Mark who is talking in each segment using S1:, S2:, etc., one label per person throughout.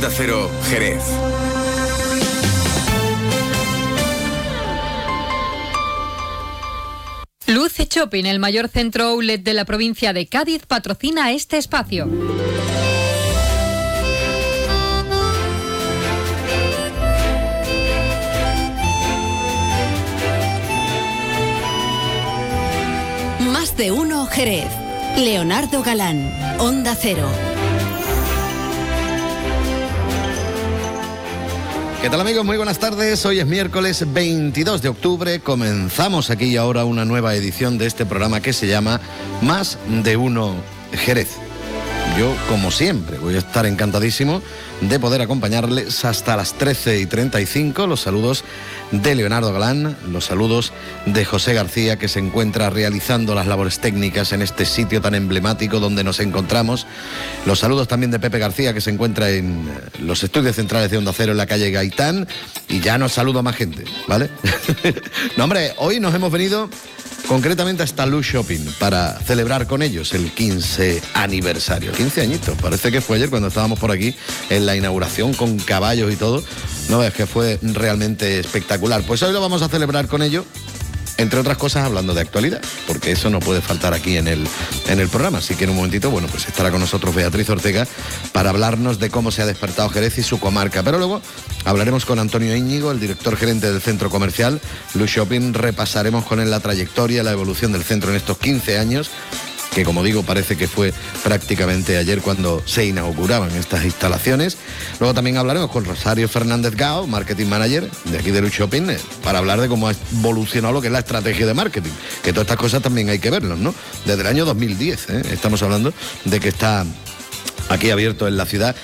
S1: Onda Cero, Jerez.
S2: Luce Shopping, el mayor centro outlet de la provincia de Cádiz, patrocina este espacio.
S3: Más de uno Jerez. Leonardo Galán, Onda Cero.
S4: ¿Qué tal, amigos? Muy buenas tardes. Hoy es miércoles 22 de octubre. Comenzamos aquí y ahora una nueva edición de este programa que se llama Más de uno Jerez. Yo, como siempre, voy a estar encantadísimo de poder acompañarles hasta las 13:35. Los saludos de Leonardo Galán, los saludos de José García, que se encuentra realizando las labores técnicas en este sitio tan emblemático donde nos encontramos. Los saludos también de Pepe García, que se encuentra en los estudios centrales de Onda Cero en la calle Gaitán. Y ya nos saludo a más gente, ¿vale? No, hombre, hoy nos hemos venido concretamente hasta Luce Shopping para celebrar con ellos el 15 aniversario. 15 añitos, parece que fue ayer cuando estábamos por aquí en la inauguración con caballos y todo. No, es que fue realmente espectacular. Pues hoy lo vamos a celebrar con ellos, entre otras cosas hablando de actualidad, porque eso no puede faltar aquí en el programa. Así que en un momentito, bueno, pues estará con nosotros Beatriz Ortega para hablarnos de cómo se ha despertado Jerez y su comarca. Pero luego hablaremos con Antonio Íñigo, el director gerente del centro comercial Luce Shopping. Repasaremos con él la trayectoria, la evolución del centro en estos 15 años, que, como digo, parece que fue prácticamente ayer cuando se inauguraban estas instalaciones. Luego también hablaremos con Rosario Fernández Gao, marketing manager de aquí de Luce Shopping, para hablar de cómo ha evolucionado lo que es la estrategia de marketing, que todas estas cosas también hay que verlas, ¿no? Desde el año 2010, estamos hablando de que está aquí abierto en la ciudad,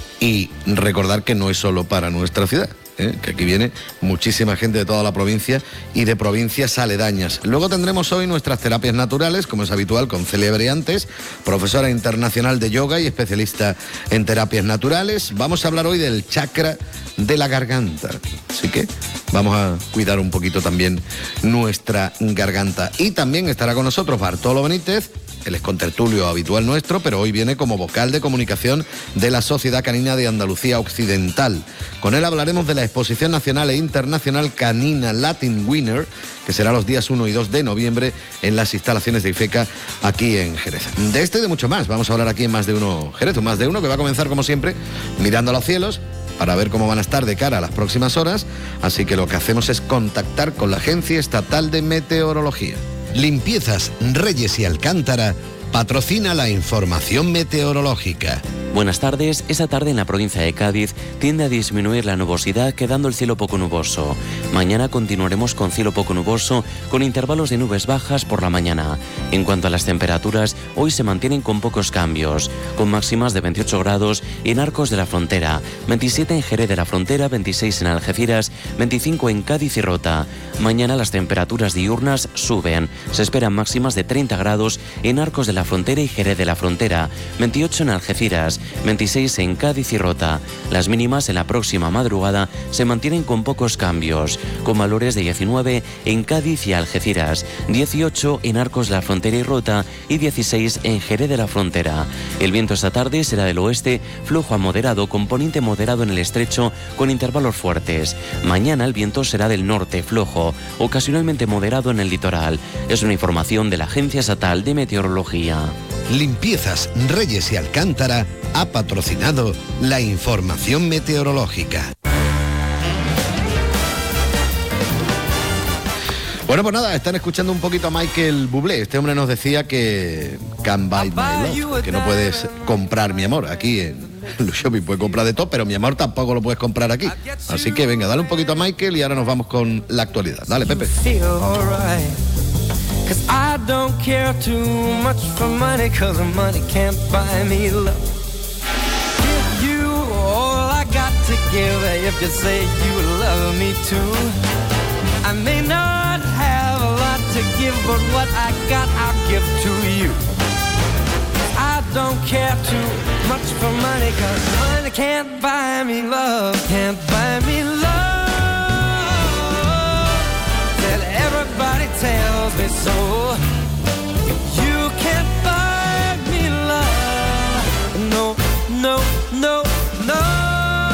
S4: y recordar que no es solo para nuestra ciudad, que aquí viene muchísima gente de toda la provincia y de provincias aledañas. Luego tendremos hoy nuestras terapias naturales, como es habitual, con Celia Briantes, profesora internacional de yoga y especialista en terapias naturales. Vamos a hablar hoy del chakra de la garganta, así que vamos a cuidar un poquito también nuestra garganta. Y también estará con nosotros Bartolo Benítez. Él es contertulio habitual nuestro, pero hoy viene como vocal de comunicación de la Sociedad Canina de Andalucía Occidental. Con él hablaremos de la Exposición Nacional e Internacional Canina Latin Winner, que será los días 1 y 2 de noviembre en las instalaciones de IFECA aquí en Jerez. De esto y de mucho más vamos a hablar aquí en Más de uno Jerez, Más de uno, que va a comenzar como siempre mirando a los cielos para ver cómo van a estar de cara a las próximas horas. Así que lo que hacemos es contactar con la Agencia Estatal de Meteorología. Limpiezas Reyes y Alcántara patrocina la información meteorológica.
S5: Buenas tardes. Esta tarde en la provincia de Cádiz tiende a disminuir la nubosidad, quedando el cielo poco nuboso. Mañana continuaremos con cielo poco nuboso, con intervalos de nubes bajas por la mañana. En cuanto a las temperaturas, hoy se mantienen con pocos cambios, con máximas de 28 grados en Arcos de la Frontera, 27 en Jerez de la Frontera, 26 en Algeciras, 25 en Cádiz y Rota. Mañana las temperaturas diurnas suben. Se esperan máximas de 30 grados en Arcos de la Frontera y Jerez de la Frontera, 28 en Algeciras, 26 en Cádiz y Rota. Las mínimas en la próxima madrugada se mantienen con pocos cambios, con valores de 19 en Cádiz y Algeciras, 18 en Arcos de la Frontera y Rota y 16 en Jerez de la Frontera. El viento esta tarde será del oeste, flujo a moderado, componente moderado en el estrecho, con intervalos fuertes. Mañana el viento será del norte, flojo, ocasionalmente moderado en el litoral. Es una información de la Agencia Estatal de Meteorología.
S4: Limpiezas Reyes y Alcántara ha patrocinado la información meteorológica. Bueno, pues nada, están escuchando un poquito a Michael Bublé. Este hombre nos decía que can't buy my love, que no puedes comprar mi amor. Aquí en Luce Shopping puedes comprar de todo, pero mi amor tampoco lo puedes comprar aquí. Así que venga, dale un poquito a Michael y ahora nos vamos con la actualidad. Dale, Pepe.
S6: Cause I don't care too much for money, cause money can't buy me love. Give you all I got to give if you say you love me too. I may not have a lot to give, but what I got I'll give to you. I don't care too much for money, cause money can't buy me love, can't buy me love. Everybody tells me so. You can't buy me love. No, no, no, no.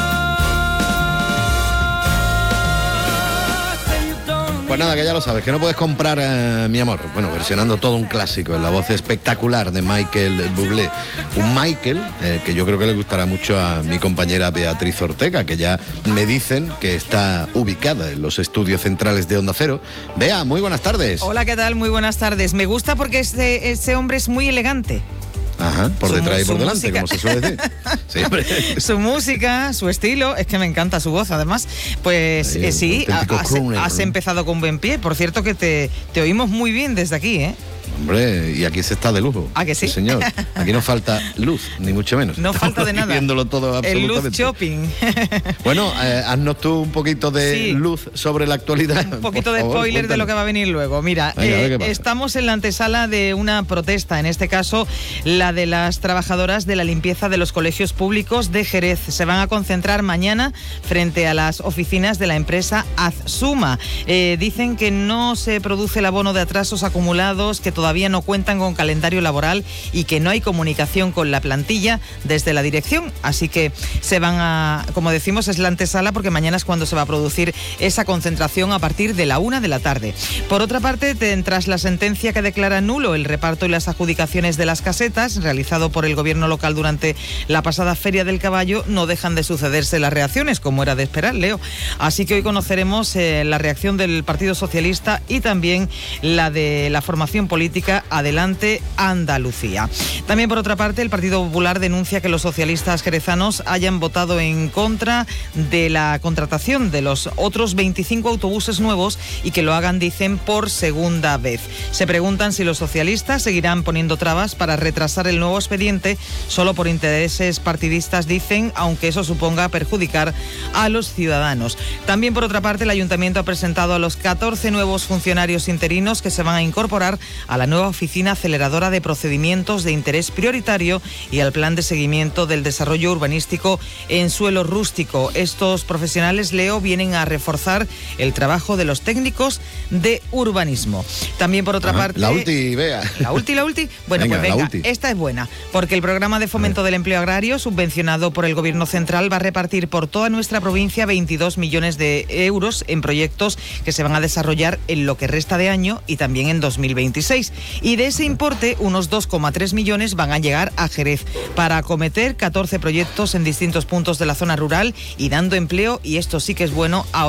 S4: Pues nada, que ya lo sabes, que no puedes comprar Mi Amor. Bueno, versionando todo un clásico en la voz espectacular de Michael Bublé. Un Michael que yo creo que le gustará mucho a mi compañera Beatriz Ortega, que ya me dicen que está ubicada en los estudios centrales de Onda Cero. Bea, muy buenas tardes.
S1: Hola, ¿qué tal? Muy buenas tardes. Me gusta porque ese hombre es muy elegante.
S4: Ajá, por detrás y por delante, música, como se suele decir. Siempre.
S1: Su música, su estilo, es que me encanta su voz, además. Pues sí, has empezado con buen pie. Por cierto que te oímos muy bien desde aquí, ¿eh?
S4: Hombre, y aquí se está de lujo.
S1: ¿Ah, que sí?
S4: Sí, señor. Aquí no falta luz, ni mucho menos.
S1: No falta de nada.
S4: Viéndolo todo absolutamente.
S1: El luz shopping.
S4: Bueno, haznos tú un poquito de luz sobre la actualidad.
S1: Un poquito de spoiler de lo que va a venir luego. Mira, estamos en la antesala de una protesta, en este caso la de las trabajadoras de la limpieza de los colegios públicos de Jerez. Se van a concentrar mañana frente a las oficinas de la empresa Azsuma. Dicen que no se produce el abono de atrasos acumulados, que todavía no cuentan con calendario laboral y que no hay comunicación con la plantilla desde la dirección. Así que se van a, como decimos, es la antesala porque mañana es cuando se va a producir esa concentración a partir de la 1 de la tarde. Por otra parte, tras la sentencia que declara nulo el reparto y las adjudicaciones de las casetas realizado por el gobierno local durante la pasada Feria del Caballo, no dejan de sucederse las reacciones, como era de esperar, Leo. Así que hoy conoceremos la reacción del Partido Socialista y también la de la formación política Adelante Andalucía. También, por otra parte, el Partido Popular denuncia que los socialistas jerezanos hayan votado en contra de la contratación de los otros 25 autobuses nuevos y que lo hagan, dicen, por segunda vez. Se preguntan si los socialistas seguirán poniendo trabas para retrasar el nuevo expediente solo por intereses partidistas, dicen, aunque eso suponga perjudicar a los ciudadanos. También, por otra parte, el Ayuntamiento ha presentado a los 14 nuevos funcionarios interinos que se van a incorporar a la nueva oficina aceleradora de procedimientos de interés prioritario y al plan de seguimiento del desarrollo urbanístico en suelo rústico. Estos profesionales, Leo, vienen a reforzar el trabajo de los técnicos de urbanismo. También, por otra parte...
S4: La ulti, Bea.
S1: ¿La ulti? Bueno, venga, esta es buena, porque el programa de fomento del empleo agrario, subvencionado por el Gobierno Central, va a repartir por toda nuestra provincia 22 millones de euros en proyectos que se van a desarrollar en lo que resta de año y también en 2026. Y de ese importe, unos 2,3 millones van a llegar a Jerez para acometer 14 proyectos en distintos puntos de la zona rural y dando empleo, y esto sí que es bueno, a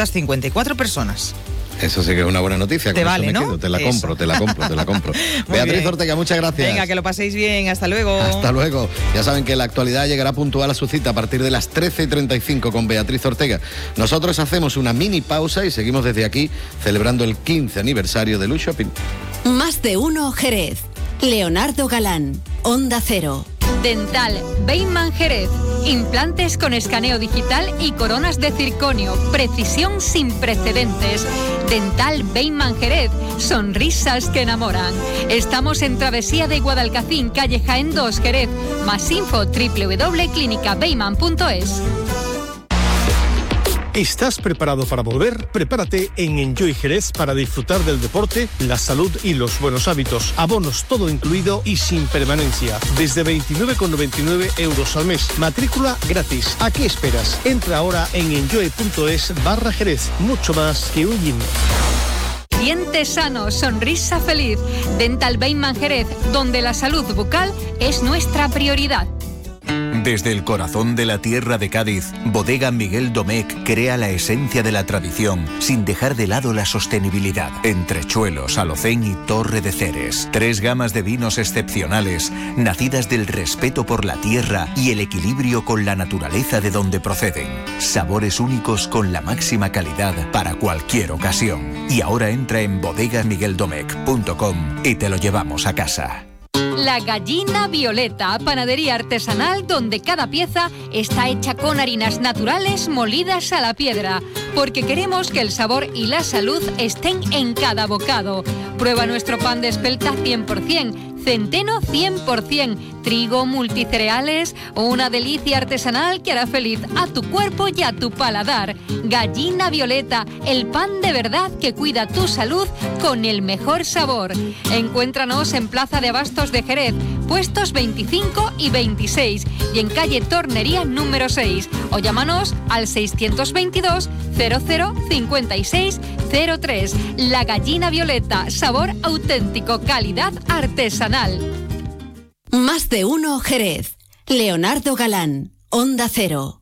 S1: 854 personas.
S4: Eso sí que es una buena noticia.
S1: Te vale, ¿no?
S4: Te la compro. Beatriz Ortega, muchas gracias.
S1: Venga, que lo paséis bien. Hasta luego.
S4: Hasta luego. Ya saben que la actualidad llegará puntual a su cita a partir de las 13:35 con Beatriz Ortega. Nosotros hacemos una mini pausa y seguimos desde aquí celebrando el 15 aniversario de Luz Shopping.
S3: Más de uno Jerez. Leonardo Galán, Onda Cero.
S2: Dental Beyman Jerez. Implantes con escaneo digital y coronas de circonio. Precisión sin precedentes. Dental Beyman Jerez. Sonrisas que enamoran. Estamos en Travesía de Guadalcacín, calle Jaén 2, Jerez. Más info www.clinicabeyman.es.
S7: ¿Estás preparado para volver? Prepárate en Enjoy Jerez para disfrutar del deporte, la salud y los buenos hábitos. Abonos todo incluido y sin permanencia. Desde 29,99 euros al mes. Matrícula gratis. ¿A qué esperas? Entra ahora en enjoy.es/Jerez. Mucho más que un gym.
S2: Dientes sanos, sonrisa feliz. Dental Beyman Jerez, donde la salud bucal es nuestra prioridad.
S8: Desde el corazón de la tierra de Cádiz, Bodega Miguel Domecq crea la esencia de la tradición sin dejar de lado la sostenibilidad. Entrechuelos, Alocén y Torre de Ceres. 3 gamas de vinos excepcionales, nacidas del respeto por la tierra y el equilibrio con la naturaleza de donde proceden. Sabores únicos con la máxima calidad para cualquier ocasión. Y ahora entra en bodegamigueldomecq.com y te lo llevamos a casa.
S2: La Gallina Violeta, panadería artesanal donde cada pieza está hecha con harinas naturales molidas a la piedra, porque queremos que el sabor y la salud estén en cada bocado. Prueba nuestro pan de espelta 100%, centeno 100%, trigo, multicereales o una delicia artesanal que hará feliz a tu cuerpo y a tu paladar. Gallina Violeta, el pan de verdad que cuida tu salud con el mejor sabor. Encuéntranos en Plaza de Abastos de Jerez, puestos 25 y 26 y en calle Tornería número 6, o llámanos al 622 00 56 03. La Gallina Violeta, sabor auténtico, calidad artesanal.
S3: Más de uno Jerez. Leonardo Galán, Onda Cero.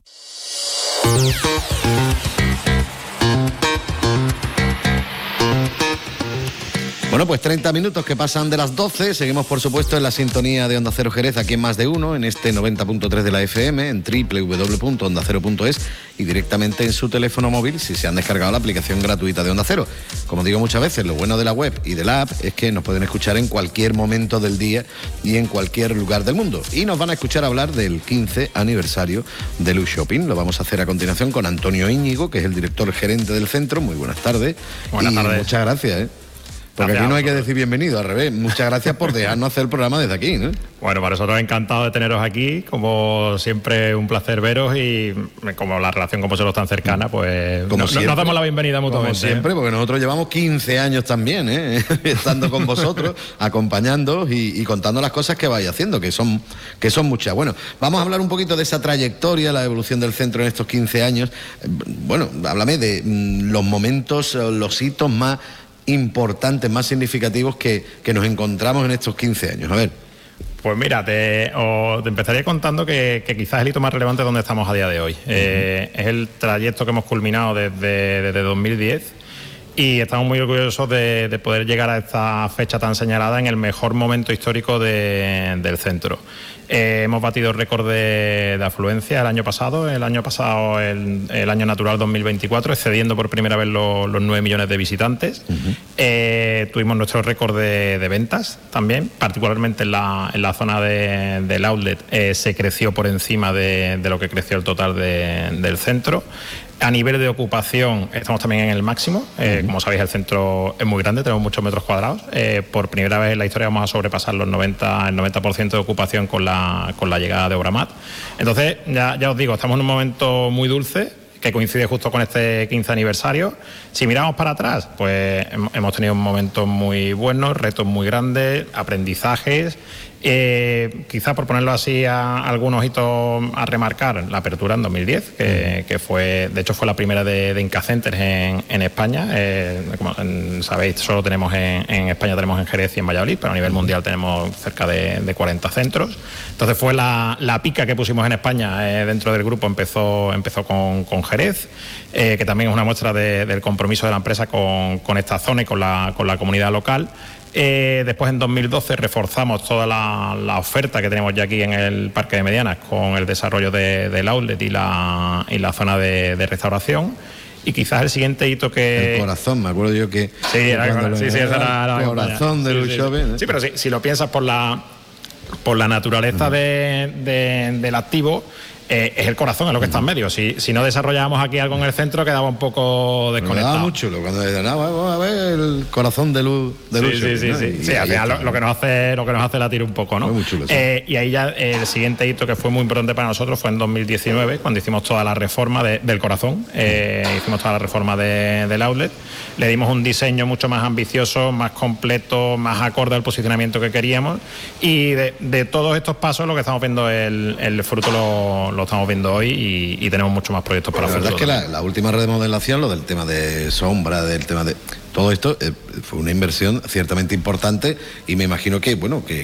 S4: Bueno, pues 30 minutos que pasan de las 12. Seguimos, por supuesto, en la sintonía de Onda Cero Jerez, aquí en Más de Uno, en este 90.3 de la FM, en www.ondacero.es y directamente en su teléfono móvil si se han descargado la aplicación gratuita de Onda Cero. Como digo muchas veces, lo bueno de la web y de la app es que nos pueden escuchar en cualquier momento del día y en cualquier lugar del mundo. Y nos van a escuchar hablar del 15 aniversario de Luz Shopping. Lo vamos a hacer a continuación con Antonio Íñigo, que es el director gerente del centro. Muy buenas tardes.
S9: Buenas tardes.
S4: Muchas gracias, Porque aquí no hay que decir bienvenido, al revés. Muchas gracias por dejarnos hacer el programa desde aquí, ¿no?
S9: Bueno, para nosotros encantado de teneros aquí. Como siempre, un placer veros y como la relación con vosotros tan cercana, pues nos damos la bienvenida mutuamente.
S4: Como siempre, porque nosotros llevamos 15 años también, estando con vosotros, acompañándoos y contando las cosas que vais haciendo, que son muchas. Bueno, vamos a hablar un poquito de esa trayectoria, la evolución del centro en estos 15 años. Bueno, háblame de los momentos, los hitos más importantes, más significativos que nos encontramos en estos 15 años. A ver.
S9: Pues mira, te empezaría contando que quizás el hito más relevante es donde estamos a día de hoy. Es el trayecto que hemos culminado desde 2010 y estamos muy orgullosos de poder llegar a esta fecha tan señalada en el mejor momento histórico del centro. Hemos batido récord de afluencia el año pasado, el año natural 2024, excediendo por primera vez los 9 millones de visitantes. Tuvimos nuestro récord de ventas también, particularmente en la zona del outlet, se creció por encima de lo que creció el total del centro. A nivel de ocupación estamos también en el máximo. Como sabéis, el centro es muy grande, tenemos muchos metros cuadrados. Por primera vez en la historia vamos a sobrepasar el 90% de ocupación con la llegada de Obramat. Entonces, ya os digo, estamos en un momento muy dulce que coincide justo con este 15 aniversario. Si miramos para atrás, pues hemos tenido momentos muy buenos, retos muy grandes, aprendizajes. Quizás por ponerlo así a algunos hitos a remarcar, la apertura en 2010, que fue, de hecho fue la primera de Incacenters en España. Como sabéis, solo tenemos en España, tenemos en Jerez y en Valladolid, pero a nivel mundial tenemos cerca de 40 centros. Entonces fue la pica que pusimos en España dentro del grupo, empezó con Jerez, que también es una muestra del compromiso de la empresa con esta zona y con la comunidad local. Después en 2012 reforzamos toda la oferta que tenemos ya aquí en el Parque de Medianas con el desarrollo del outlet y la zona de restauración. Y quizás el siguiente hito que...
S4: El corazón, me acuerdo yo que...
S9: Sí, era el
S4: corazón de Luz Shopping.
S9: Sí, pero si lo piensas por la naturaleza del activo, es el corazón, es lo que está en medio. Si no desarrollábamos aquí algo en el centro, quedaba un poco desconectado.
S4: Me daba muy chulo cuando decían, vamos a ver el corazón de Luz.
S9: Sí, al final lo que nos hace latir un poco, ¿no?
S4: Muy chulo, sí.
S9: Y ahí ya el siguiente hito que fue muy importante para nosotros fue en 2019, cuando hicimos toda la reforma del corazón. Hicimos toda la reforma del outlet. Le dimos un diseño mucho más ambicioso, más completo, más acorde al posicionamiento que queríamos. Y de todos estos pasos lo que estamos viendo, el fruto lo estamos viendo hoy y tenemos muchos más proyectos para el futuro.
S4: La verdad es que la última remodelación, lo del tema de sombra, del tema de todo esto, fue una inversión ciertamente importante y me imagino que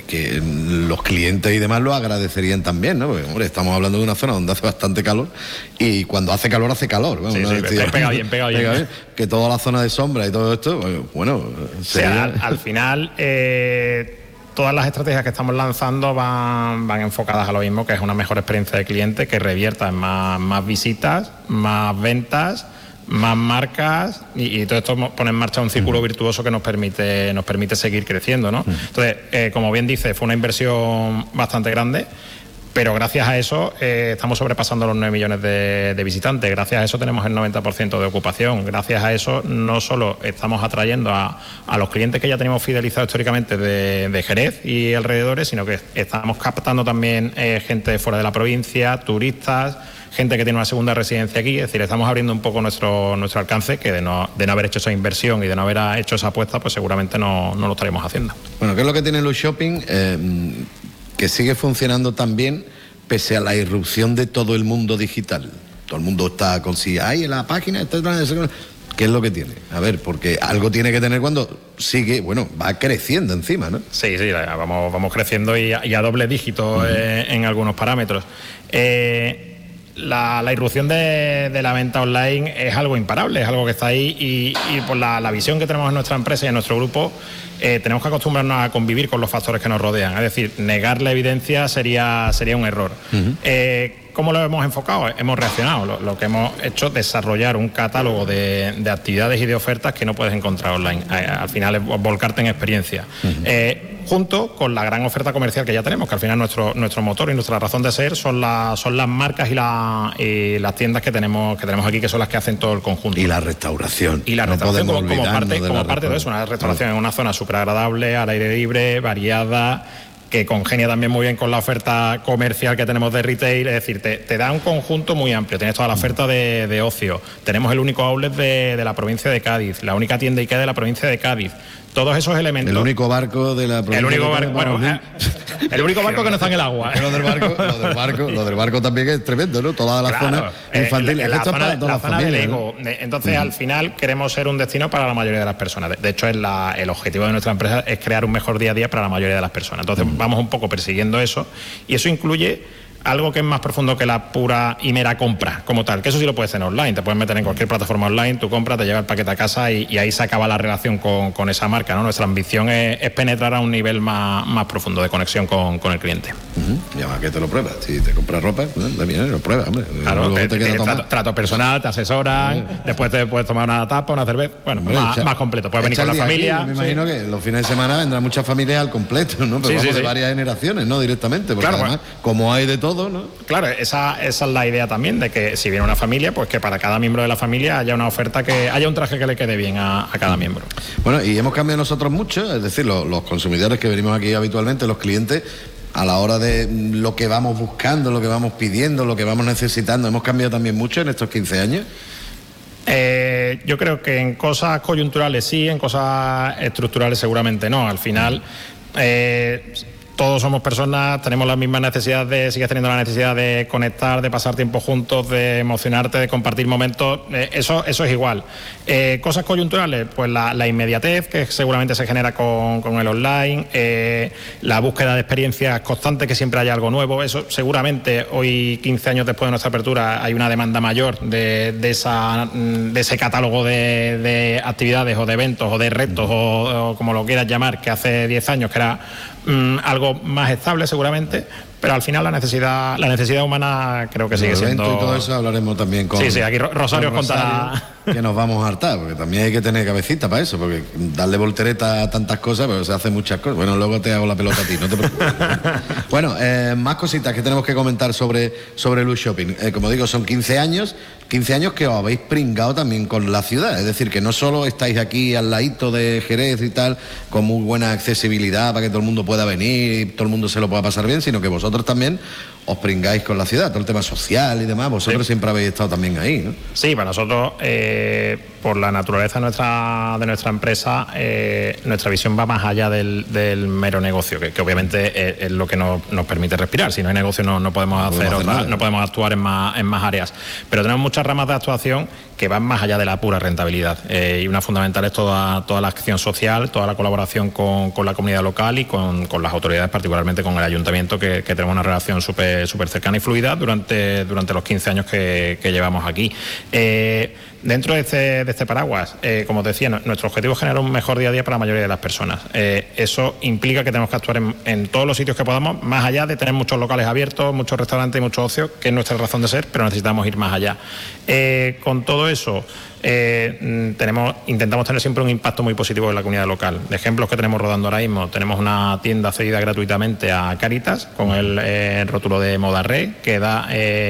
S4: los clientes y demás lo agradecerían también, ¿no? Porque, hombre, estamos hablando de una zona donde hace bastante calor y cuando hace calor, hace calor. Vamos,
S9: pega bien.
S4: Que toda la zona de sombra y todo esto, bueno...
S9: Al final... Todas las estrategias que estamos lanzando van enfocadas a lo mismo, que es una mejor experiencia de cliente que revierta en más visitas, más ventas, más marcas y todo esto pone en marcha un círculo virtuoso que nos permite seguir creciendo, ¿no? Entonces, como bien dice, fue una inversión bastante grande, pero gracias a eso estamos sobrepasando los 9 millones de visitantes. Gracias a eso tenemos el 90% de ocupación. Gracias a eso no solo estamos atrayendo a los clientes que ya tenemos fidelizados históricamente de Jerez y alrededores, sino que estamos captando también gente de fuera de la provincia, turistas, gente que tiene una segunda residencia aquí. Es decir, estamos abriendo un poco nuestro alcance, que de no haber hecho esa inversión y de no haber hecho esa apuesta, pues seguramente no lo estaríamos haciendo.
S4: Bueno, ¿qué es lo que tiene Luz Shopping? Que sigue funcionando tan bien pese a la irrupción de todo el mundo digital. Todo el mundo está con en la página, ¿Qué es lo que tiene? A ver, porque algo tiene que tener cuando sigue, bueno, va creciendo encima, ¿no?
S9: Sí, vamos creciendo y a doble dígito en algunos parámetros. La irrupción de la venta online es algo imparable, es algo que está ahí y por la visión que tenemos en nuestra empresa y en nuestro grupo, tenemos que acostumbrarnos a convivir con los factores que nos rodean. Es decir, negar la evidencia sería un error. ¿Cómo lo hemos enfocado? Hemos reaccionado. Lo que hemos hecho es desarrollar un catálogo de actividades y de ofertas que no puedes encontrar online. Al final es volcarte en experiencia. Junto con la gran oferta comercial que ya tenemos, que al final nuestro motor y nuestra razón de ser son las marcas y las tiendas que tenemos aquí, que son las que hacen todo el conjunto.
S4: Y la restauración.
S9: Y la restauración como parte de eso. Una restauración en una zona súper agradable, al aire libre, variada, que congenia también muy bien con la oferta comercial que tenemos de retail. Es decir, te da un conjunto muy amplio. Tienes toda la oferta de ocio. Tenemos el único outlet de la provincia de Cádiz, la única tienda IKEA de la provincia de Cádiz. Todos esos elementos.
S4: El único barco de la provincia.
S9: El único barco, el único barco que no está en el agua.
S4: Lo del barco también es tremendo, ¿no? Toda la zona infantil.
S9: La zona de Lego. Entonces, al final, queremos ser un destino para la mayoría de las personas. De hecho, el objetivo de nuestra empresa es crear un mejor día a día para la mayoría de las personas. Entonces, vamos un poco persiguiendo eso. Y eso incluye algo que es más profundo que la pura y mera compra como tal, que eso sí lo puedes hacer online, te puedes meter en cualquier plataforma online, tú compras, te lleva el paquete a casa y ahí se acaba la relación con esa marca, ¿no? Nuestra ambición es penetrar a un nivel más profundo de conexión con el cliente.
S4: Ya va que te lo pruebas, si te compras ropa, también lo pruebas, hombre.
S9: Claro, trato personal, te asesoran, después te puedes tomar una tapa, una cerveza, bueno, más completo, puedes venir con la familia.
S4: Aquí, me imagino que los fines de semana vendrán muchas familias al completo, ¿no? Pero de varias generaciones, ¿no? Directamente, porque además, como hay de todo, ¿no?
S9: Claro, esa es la idea también, de que si viene una familia, pues que para cada miembro de la familia haya una oferta, que haya un traje que le quede bien a cada miembro.
S4: Bueno, y hemos cambiado nosotros mucho, es decir, los consumidores que venimos aquí habitualmente, los clientes, a la hora de lo que vamos buscando, lo que vamos pidiendo, lo que vamos necesitando, hemos cambiado también mucho en estos 15 años.
S9: Yo creo que en cosas coyunturales sí, en cosas estructurales seguramente no. Al final, todos somos personas, tenemos las mismas necesidades, sigues teniendo la necesidad de conectar, de pasar tiempo juntos, de emocionarte, de compartir momentos, eso es igual. Cosas coyunturales, pues la inmediatez que seguramente se genera con el online, la búsqueda de experiencias constantes, que siempre haya algo nuevo, eso seguramente hoy, 15 años después de nuestra apertura, hay una demanda mayor de ese catálogo de actividades o de eventos o de retos o como lo quieras llamar, que hace 10 años que era algo más estable seguramente, pero al final la necesidad humana creo que sigue siendo.
S4: Y todo eso hablaremos también con.
S9: Sí, aquí Rosario os contará.
S4: Que nos vamos a hartar, porque también hay que tener cabecita para eso, porque darle voltereta a tantas cosas, pero se hace muchas cosas. Bueno, luego te hago la pelota a ti, no te preocupes. Bueno, más cositas que tenemos que comentar sobre Luz Shopping. Como digo, son 15 años que os habéis pringado también con la ciudad, es decir, que no solo estáis aquí al ladito de Jerez y tal, con muy buena accesibilidad para que todo el mundo pueda venir y todo el mundo se lo pueda pasar bien, sino que vosotros también os pringáis con la ciudad, todo el tema social y demás, vosotros siempre habéis estado también ahí, ¿no?
S9: Sí, para nosotros, por la naturaleza de nuestra empresa, nuestra visión va más allá del mero negocio, que obviamente es lo que nos permite respirar. Si no hay negocio no podemos no podemos actuar en más áreas, pero tenemos muchas ramas de actuación que van más allá de la pura rentabilidad, y una fundamental es toda la acción social, toda la colaboración con la comunidad local y con las autoridades, particularmente con el ayuntamiento, que tenemos una relación súper cercana y fluida durante los 15 años que llevamos aquí. Dentro de este paraguas, como os decía, nuestro objetivo es generar un mejor día a día para la mayoría de las personas. Eso implica que tenemos que actuar en todos los sitios que podamos, más allá de tener muchos locales abiertos, muchos restaurantes y mucho ocio, que es nuestra razón de ser, pero necesitamos ir más allá. Con todo eso, intentamos tener siempre un impacto muy positivo en la comunidad local. De ejemplos que tenemos rodando ahora mismo, tenemos una tienda cedida gratuitamente a Cáritas con el rótulo de Moda Re, que da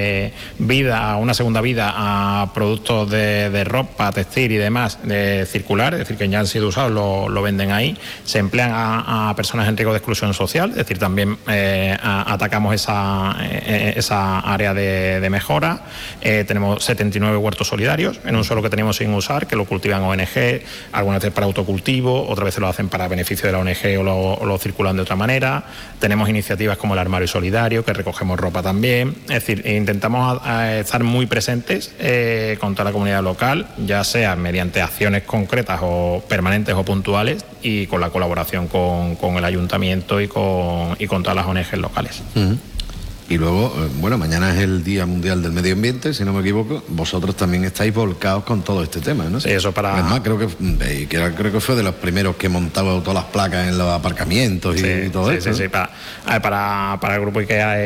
S9: una segunda vida a productos de ropa, textil y demás de circular, es decir, que ya han sido usados, lo venden ahí. Se emplean a personas en riesgo de exclusión social, es decir, también atacamos esa área de mejora. Tenemos 79 huertos solidarios, en un solo que teníamos tenemos sin usar, que lo cultivan ONG, algunas veces para autocultivo, otras veces lo hacen para beneficio de la ONG o lo circulan de otra manera. Tenemos iniciativas como el Armario Solidario, que recogemos ropa también. Es decir, intentamos estar muy presentes con toda la comunidad local, ya sea mediante acciones concretas o permanentes o puntuales, y con la colaboración con el ayuntamiento y con todas las ONG locales.
S4: Uh-huh. Y luego, bueno, mañana es el Día Mundial del Medio Ambiente, si no me equivoco. Vosotros también estáis volcados con todo este tema, ¿no?
S9: Sí, eso para...
S4: Además, creo que fue de los primeros que montaba todas las placas en los aparcamientos y todo eso.
S9: Sí. Para el grupo IKEA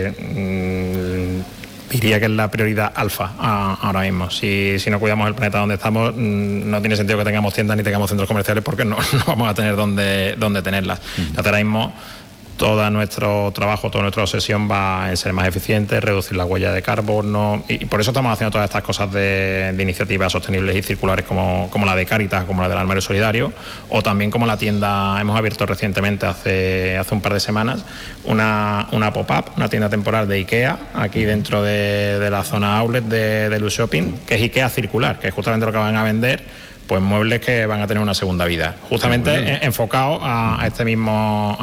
S9: diría que es la prioridad alfa ahora mismo. Si no cuidamos el planeta donde estamos, no tiene sentido que tengamos tiendas ni tengamos centros comerciales, porque no vamos a tener dónde tenerlas. Entonces, ahora mismo todo nuestro trabajo, toda nuestra obsesión va en ser más eficientes, reducir la huella de carbono, y por eso estamos haciendo todas estas cosas de iniciativas sostenibles y circulares como la de Cáritas, como la del Armario Solidario, o también como la tienda. Hemos abierto recientemente, hace un par de semanas, una pop-up, una tienda temporal de IKEA, aquí dentro de la zona outlet de Luz Shopping, que es IKEA Circular, que es justamente lo que van a vender, pues muebles que van a tener una segunda vida, justamente enfocado a este mismo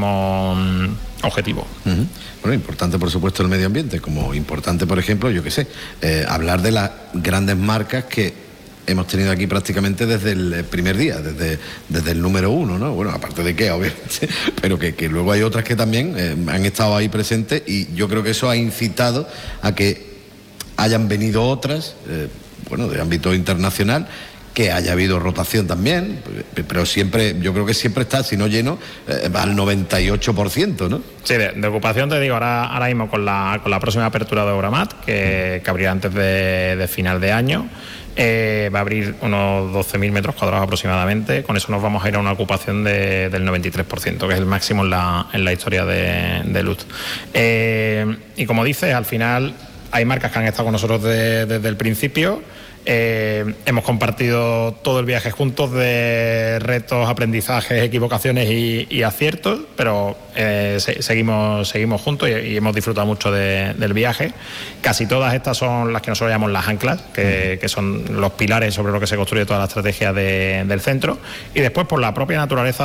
S9: objetivo.
S4: Uh-huh. Bueno, importante por supuesto el medio ambiente, como importante, por ejemplo, yo qué sé, hablar de las grandes marcas que hemos tenido aquí prácticamente desde el primer día, desde el número 1, ¿no? Bueno, aparte de que, obviamente, pero que luego hay otras que también han estado ahí presentes, y yo creo que eso ha incitado a que hayan venido otras, de ámbito internacional, que haya habido rotación también, pero siempre, yo creo que siempre está, si no lleno, al 98%, ¿no?
S9: Sí, de ocupación te digo, ahora mismo con la próxima apertura de Obramat, que abrirá antes de final de año, va a abrir unos 12.000 metros cuadrados aproximadamente. Con eso nos vamos a ir a una ocupación del 93%, que es el máximo en la historia de Luz. Y como dices, al final hay marcas que han estado con nosotros desde el principio. Hemos compartido todo el viaje juntos, de retos, aprendizajes, equivocaciones y aciertos, pero seguimos juntos y hemos disfrutado mucho del viaje. Casi todas estas son las que nosotros llamamos las anclas, que son los pilares sobre los que se construye toda la estrategia del centro, y después, por la propia naturaleza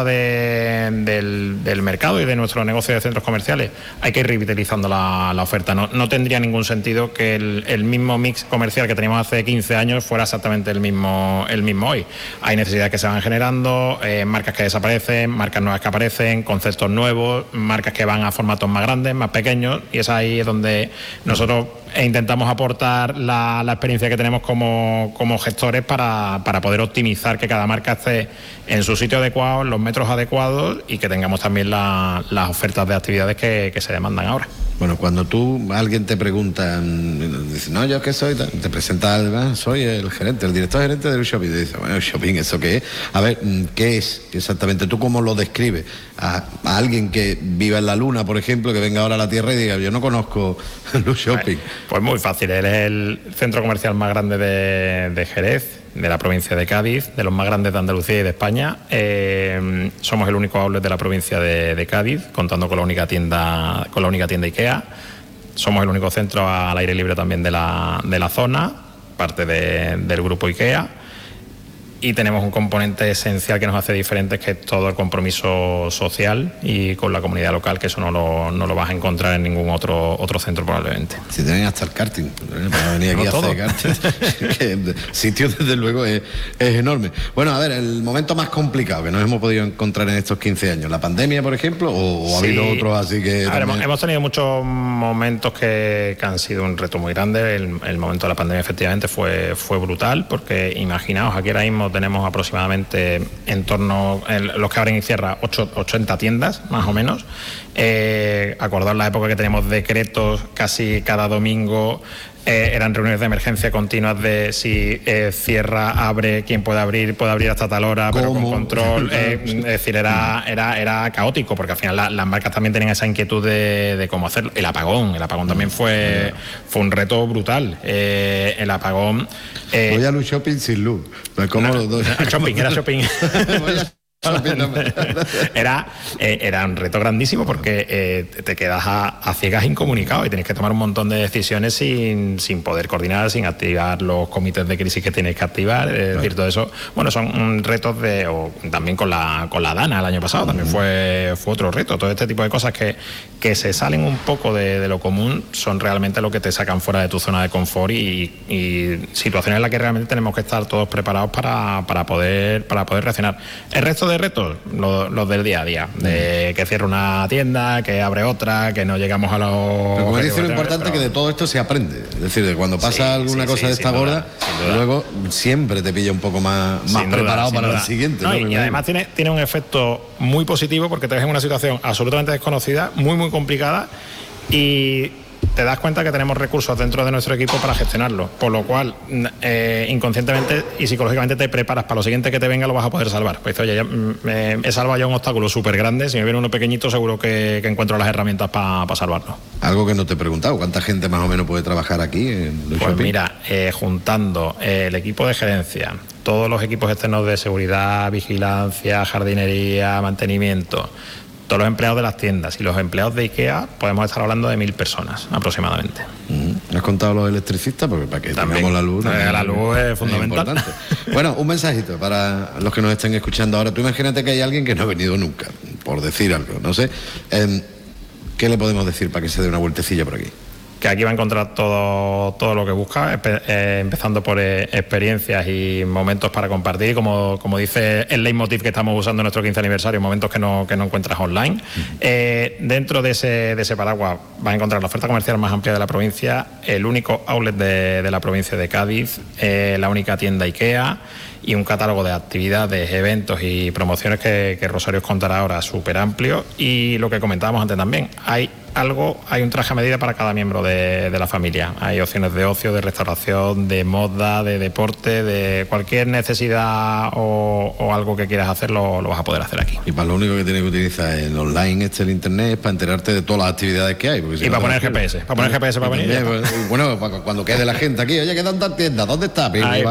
S9: del mercado y de nuestro negocio de centros comerciales, hay que ir revitalizando la oferta. No tendría ningún sentido que el mismo mix comercial que teníamos hace 15 años fuera exactamente el mismo hoy. Hay necesidades que se van generando, marcas que desaparecen, marcas nuevas que aparecen, conceptos nuevos, marcas que van a formatos más grandes, más pequeños, y es ahí donde nosotros intentamos aportar la experiencia que tenemos como gestores para poder optimizar que cada marca esté en su sitio adecuado, en los metros adecuados, y que tengamos también las ofertas de actividades que se demandan ahora.
S4: Bueno, cuando alguien te pregunta, dice, no, yo qué soy, te presenta, soy el gerente, el director gerente del shopping, y dice, bueno, el shopping, ¿eso qué es? A ver, ¿qué es exactamente? ¿Tú cómo lo describes? A alguien que viva en la Luna, por ejemplo, que venga ahora a la Tierra y diga, yo no conozco el shopping.
S9: Pues muy fácil, él es el centro comercial más grande de Jerez, de la provincia de Cádiz, de los más grandes de Andalucía y de España. Somos el único outlet de la provincia de Cádiz, contando con la única tienda IKEA. Somos el único centro al aire libre también de la zona, parte del grupo IKEA. Y tenemos un componente esencial que nos hace diferentes, que es todo el compromiso social y con la comunidad local, que eso no lo vas a encontrar en ningún otro centro probablemente.
S4: Si tienen hasta el karting, para venir aquí a hacer karting. El sitio, desde luego, es enorme. Bueno, a ver, el momento más complicado que nos hemos podido encontrar en estos 15 años, ¿la pandemia, por ejemplo, o ha habido otros así que...?
S9: A ver, hemos tenido muchos momentos que han sido un reto muy grande. El momento de la pandemia, efectivamente, fue brutal, porque imaginaos, aquí ahora mismo tenemos aproximadamente en torno, los que abren y cierran, 80 tiendas, más o menos. Acordad la época que tenemos decretos casi cada domingo. Eran reuniones de emergencia continuas de si cierra, abre, quién puede abrir hasta tal hora, pero con control. Es decir, era caótico, porque al final las marcas también tenían esa inquietud de cómo hacerlo. El apagón también fue un reto brutal. El apagón...
S4: Voy a Luz Shopping sin luz.
S9: Era shopping. Era un reto grandísimo porque te quedas a ciegas incomunicado y tienes que tomar un montón de decisiones sin poder coordinar, sin activar los comités de crisis que tienes que activar. Es decir, todo eso, bueno, son retos también con la DANA el año pasado, también fue otro reto. Todo este tipo de cosas que se salen un poco de lo común son realmente lo que te sacan fuera de tu zona de confort y situaciones en las que realmente tenemos que estar todos preparados para poder reaccionar. El resto de retos, los del día a día, de que cierra una tienda, que abre otra, que no llegamos a los...
S4: Pero como dice, lo importante es que de todo esto se aprende. Es decir, de cuando pasa alguna cosa de esta gorda, luego siempre te pilla un poco más preparado para el siguiente.
S9: No, y además tiene un efecto muy positivo porque te ves en una situación absolutamente desconocida, muy, muy complicada, y te das cuenta que tenemos recursos dentro de nuestro equipo para gestionarlo, por lo cual inconscientemente y psicológicamente te preparas para lo siguiente que te venga, lo vas a poder salvar. Pues oye, he salvado ya un obstáculo súper grande, si me viene uno pequeñito seguro que encuentro las herramientas para salvarlo.
S4: Algo que no te he preguntado, ¿cuánta gente más o menos puede trabajar aquí en Lush Shopping?
S9: Pues mira, juntando el equipo de gerencia, todos los equipos externos de seguridad, vigilancia, jardinería, mantenimiento, todos los empleados de las tiendas y los empleados de IKEA, podemos estar hablando de 1.000 personas aproximadamente.
S4: ¿Has contado los electricistas? Porque para que tengamos la luz.
S9: La luz es fundamental.
S4: Bueno, un mensajito para los que nos estén escuchando ahora. Tú imagínate que hay alguien que no ha venido nunca, por decir algo, no sé. ¿Qué le podemos decir para que se dé una vueltecilla por aquí?
S9: Que aquí va a encontrar todo lo que busca, empezando por experiencias y momentos para compartir, y como dice el leitmotiv que estamos usando en nuestro 15 aniversario, momentos que no encuentras online. Dentro de ese paraguas vas a encontrar la oferta comercial más amplia de la provincia, el único outlet de la provincia de Cádiz, la única tienda IKEA y un catálogo de actividades, eventos y promociones que Rosario os contará ahora súper amplio. Y lo que comentábamos antes también, hay un traje a medida para cada miembro de la familia. Hay opciones de ocio, de restauración, de moda, de deporte, de cualquier necesidad o algo que quieras hacer, lo vas a poder hacer aquí.
S4: Y para lo único que tienes que utilizar el online, el internet, es para enterarte de todas las actividades que hay.
S9: Y para poner GPS, para venir.
S4: Bueno, cuando quede la gente aquí, oye, quedan tantas tiendas, ¿dónde está?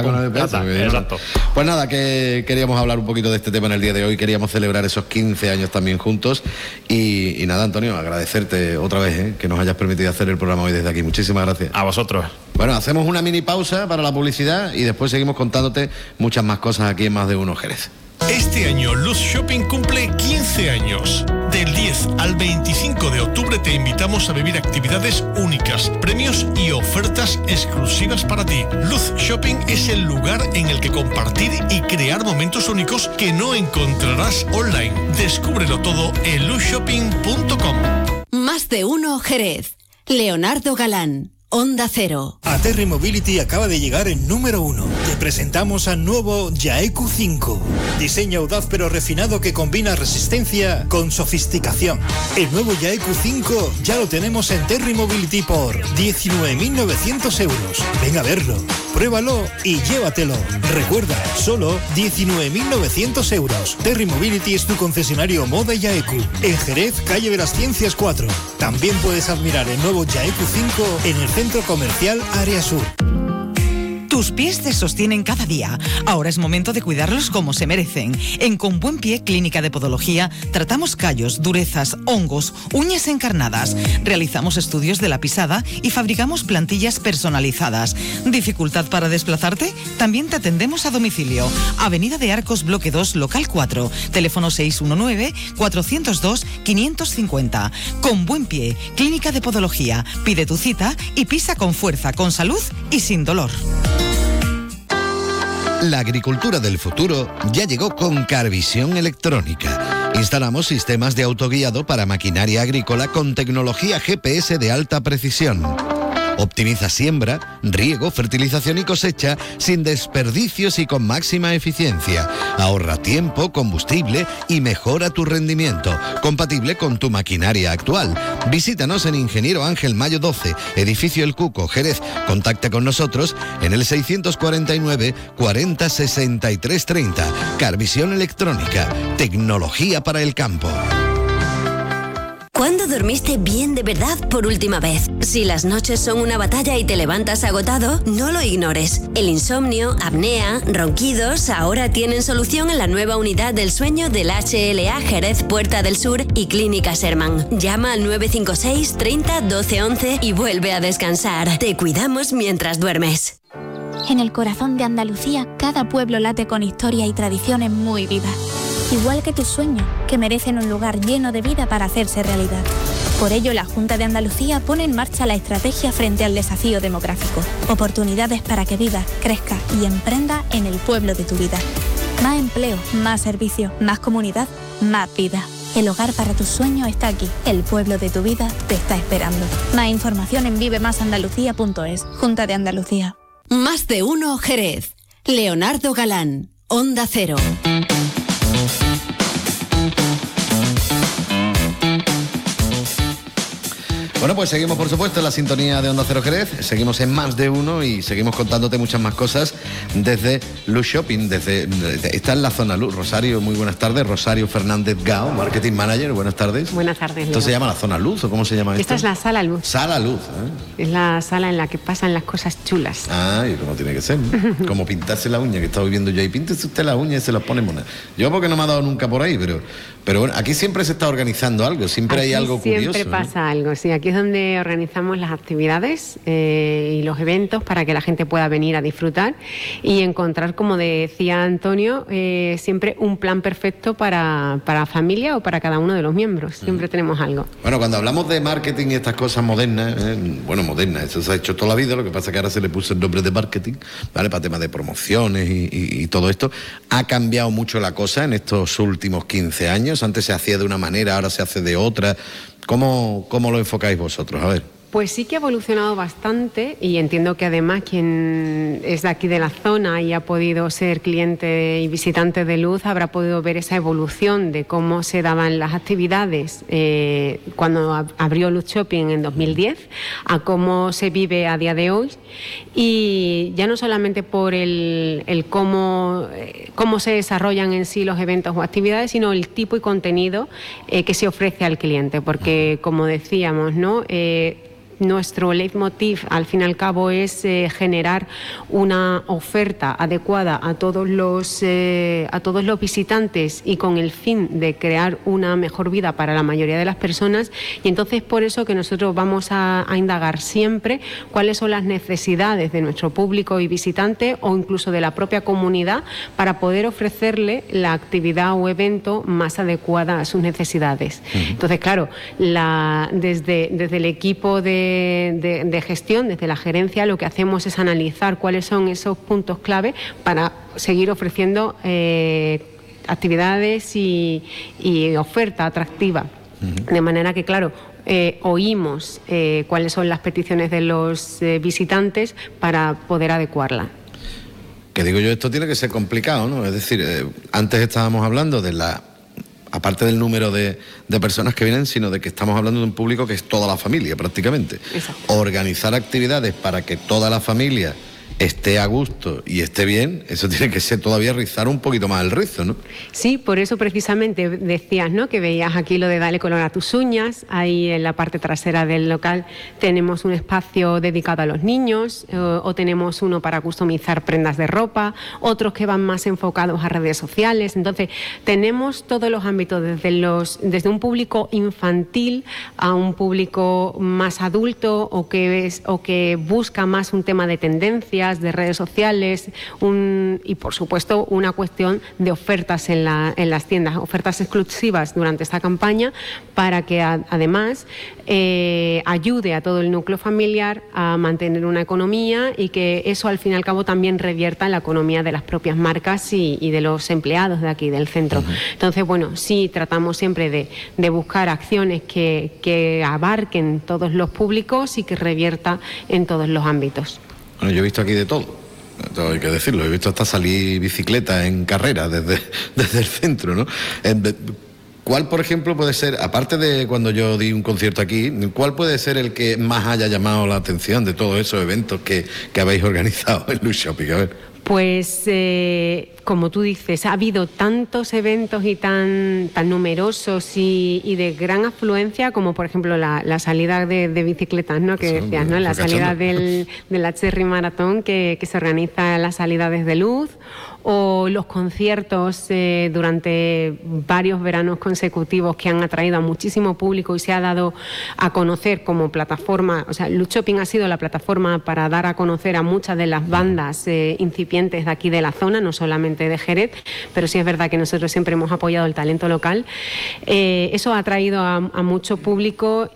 S9: Exacto.
S4: Pues nada, que queríamos hablar un poquito de este tema en el día de hoy, queríamos celebrar esos 15 años también juntos y nada, Antonio, agradecerte otra vez que nos hayas permitido hacer el programa hoy desde aquí. Muchísimas gracias.
S9: A vosotros.
S4: Bueno, hacemos una mini pausa para la publicidad y después seguimos contándote muchas más cosas aquí en Más de Uno Jerez.
S10: Este año Lush Shopping cumple 15 años. Del 10 al 25 de octubre te invitamos a vivir actividades únicas, premios y ofertas exclusivas para ti. Lush Shopping es el lugar en el que compartir y crear momentos únicos que no encontrarás online. Descúbrelo todo en lushshopping.com.
S3: Más de Uno Jerez. Leonardo Galán. Onda Cero.
S11: Aterri Mobility acaba de llegar en número 1. Te presentamos al nuevo Yaeku 5. Diseño audaz pero refinado que combina resistencia con sofisticación. El nuevo Yaeku 5 ya lo tenemos en Terry Mobility por 19.900 euros. Ven a verlo, pruébalo y llévatelo. Recuerda, solo 19.900 euros. Terry Mobility es tu concesionario Moda Yaeku. En Jerez, calle de las Ciencias 4. También puedes admirar el nuevo Yaeku 5 en el Centro Comercial Área Sur.
S12: Tus pies te sostienen cada día. Ahora es momento de cuidarlos como se merecen. En Con Buen Pie, Clínica de Podología, tratamos callos, durezas, hongos, uñas encarnadas. Realizamos estudios de la pisada y fabricamos plantillas personalizadas. ¿Dificultad para desplazarte? También te atendemos a domicilio. Avenida de Arcos, Bloque 2, Local 4. Teléfono 619-402-550. Con Buen Pie, Clínica de Podología. Pide tu cita y pisa con fuerza, con salud y sin dolor.
S13: La agricultura del futuro ya llegó con Carvisión Electrónica. Instalamos sistemas de autoguiado para maquinaria agrícola con tecnología GPS de alta precisión. Optimiza siembra, riego, fertilización y cosecha sin desperdicios y con máxima eficiencia. Ahorra tiempo, combustible y mejora tu rendimiento, compatible con tu maquinaria actual. Visítanos en Ingeniero Ángel Mayo 12, Edificio El Cuco, Jerez. Contacta con nosotros en el 649 40 63 30. Carvisión Electrónica, tecnología para el campo.
S14: ¿Cuándo dormiste bien de verdad por última vez? Si las noches son una batalla y te levantas agotado, no lo ignores. El insomnio, apnea, ronquidos ahora tienen solución en la nueva unidad del sueño del HLA Jerez Puerta del Sur y Clínica Sherman. Llama al 956 30 12 11 y vuelve a descansar. Te cuidamos mientras duermes.
S15: En el corazón de Andalucía, cada pueblo late con historia y tradiciones muy vivas. Igual que tus sueños, que merecen un lugar lleno de vida para hacerse realidad. Por ello, la Junta de Andalucía pone en marcha la estrategia frente al desafío demográfico. Oportunidades para que vivas, crezcas y emprendas en el pueblo de tu vida. Más empleo, más servicios, más comunidad, más vida. El hogar para tus sueños está aquí. El pueblo de tu vida te está esperando. Más información en vivemasandalucía.es. Junta de Andalucía.
S3: Más de uno Jerez. Leonardo Galán, Onda Cero.
S4: Bueno, pues seguimos, por supuesto, en la sintonía de Onda Cero Jerez, seguimos en Más de Uno y seguimos contándote muchas más cosas desde Luz Shopping, está en la zona Luz. Rosario, muy buenas tardes. Rosario Fernández Gao, Marketing Manager, buenas tardes.
S16: Buenas tardes.
S4: ¿Esto se llama la zona Luz o cómo se llama esto?
S16: Esta es la Sala Luz.
S4: Sala Luz.
S16: Es la sala en la que pasan las cosas chulas.
S4: Ah, y como tiene que ser, ¿no? Como pintarse la uña, que estaba viendo yo, y píntese usted la uña y se las pone mona. Yo porque no me ha dado nunca por ahí, pero bueno, aquí siempre se está organizando algo, siempre hay algo curioso.
S16: Siempre pasa algo, sí. Aquí es donde organizamos las actividades y los eventos para que la gente pueda venir a disfrutar y encontrar, como decía Antonio, siempre un plan perfecto para familia o para cada uno de los miembros. Siempre tenemos algo.
S4: Bueno, cuando hablamos de marketing y estas cosas modernas, modernas, eso se ha hecho toda la vida, lo que pasa es que ahora se le puso el nombre de marketing, ¿vale? Para temas de promociones y todo esto. Ha cambiado mucho la cosa en estos últimos 15 años. Antes se hacía de una manera, ahora se hace de otra. ¿Cómo lo enfocáis vosotros? A ver.
S16: Pues sí que ha evolucionado bastante y entiendo que además quien es de aquí de la zona y ha podido ser cliente y visitante de Luz habrá podido ver esa evolución de cómo se daban las actividades cuando abrió Luz Shopping en 2010 a cómo se vive a día de hoy, y ya no solamente por el cómo se desarrollan en sí los eventos o actividades, sino el tipo y contenido que se ofrece al cliente, porque como decíamos, ¿no? Nuestro leitmotiv, al fin y al cabo, es generar una oferta adecuada a todos los visitantes y con el fin de crear una mejor vida para la mayoría de las personas. Y entonces por eso que nosotros vamos a indagar siempre cuáles son las necesidades de nuestro público y visitante o incluso de la propia comunidad para poder ofrecerle la actividad o evento más adecuada a sus necesidades. Entonces, claro, desde el equipo de gestión, desde la gerencia, lo que hacemos es analizar cuáles son esos puntos clave para seguir ofreciendo actividades y oferta atractiva. De manera que, claro, oímos cuáles son las peticiones de los visitantes para poder adecuarla.
S4: Que digo yo, esto tiene que ser complicado, ¿no? Es decir, antes estábamos hablando de aparte del número de personas que vienen, sino de que estamos hablando de un público que es toda la familia prácticamente. Exacto. Organizar actividades para que toda la familia esté a gusto y esté bien, eso tiene que ser todavía rizar un poquito más el rizo, ¿no? Sí, por eso precisamente decías, ¿no?, que veías aquí lo de darle color a tus uñas. Ahí en la parte trasera del local tenemos un espacio dedicado a los niños, o tenemos uno para customizar prendas de ropa, otros que van más enfocados a redes sociales. Entonces tenemos todos los ámbitos, desde un público infantil a un público más adulto o que busca más un tema de tendencia, de redes sociales, y por supuesto una cuestión de ofertas en las tiendas, ofertas exclusivas durante esta campaña, para que además ayude a todo el núcleo familiar a mantener una economía y que eso al fin y al cabo también revierta en la economía de las propias marcas y de los empleados de aquí del centro. Entonces, bueno, sí tratamos siempre de buscar acciones que abarquen todos los públicos y que revierta en todos los ámbitos. Bueno, yo he visto aquí de todo hay que decirlo, he visto hasta salir bicicleta en carrera desde el centro, ¿no? ¿Cuál, por ejemplo, puede ser, aparte de cuando yo di un concierto aquí, cuál puede ser el que más haya llamado la atención de todos esos eventos que habéis organizado en Luz Shopping? A ver.
S16: Pues como tú dices, ha habido tantos eventos y tan numerosos y de gran afluencia, como por ejemplo la salida de bicicletas, ¿no? Que decías, ¿no? La salida del Cherry Marathon que se organiza la salida desde Luz, o los conciertos durante varios veranos consecutivos que han atraído a muchísimo público y se ha dado a conocer como plataforma. O sea, Luz Shopping ha sido la plataforma para dar a conocer a muchas de las bandas incipientes de aquí de la zona, no solamente de Jerez, pero sí es verdad que nosotros siempre hemos apoyado el talento local. Eso ha atraído a mucho público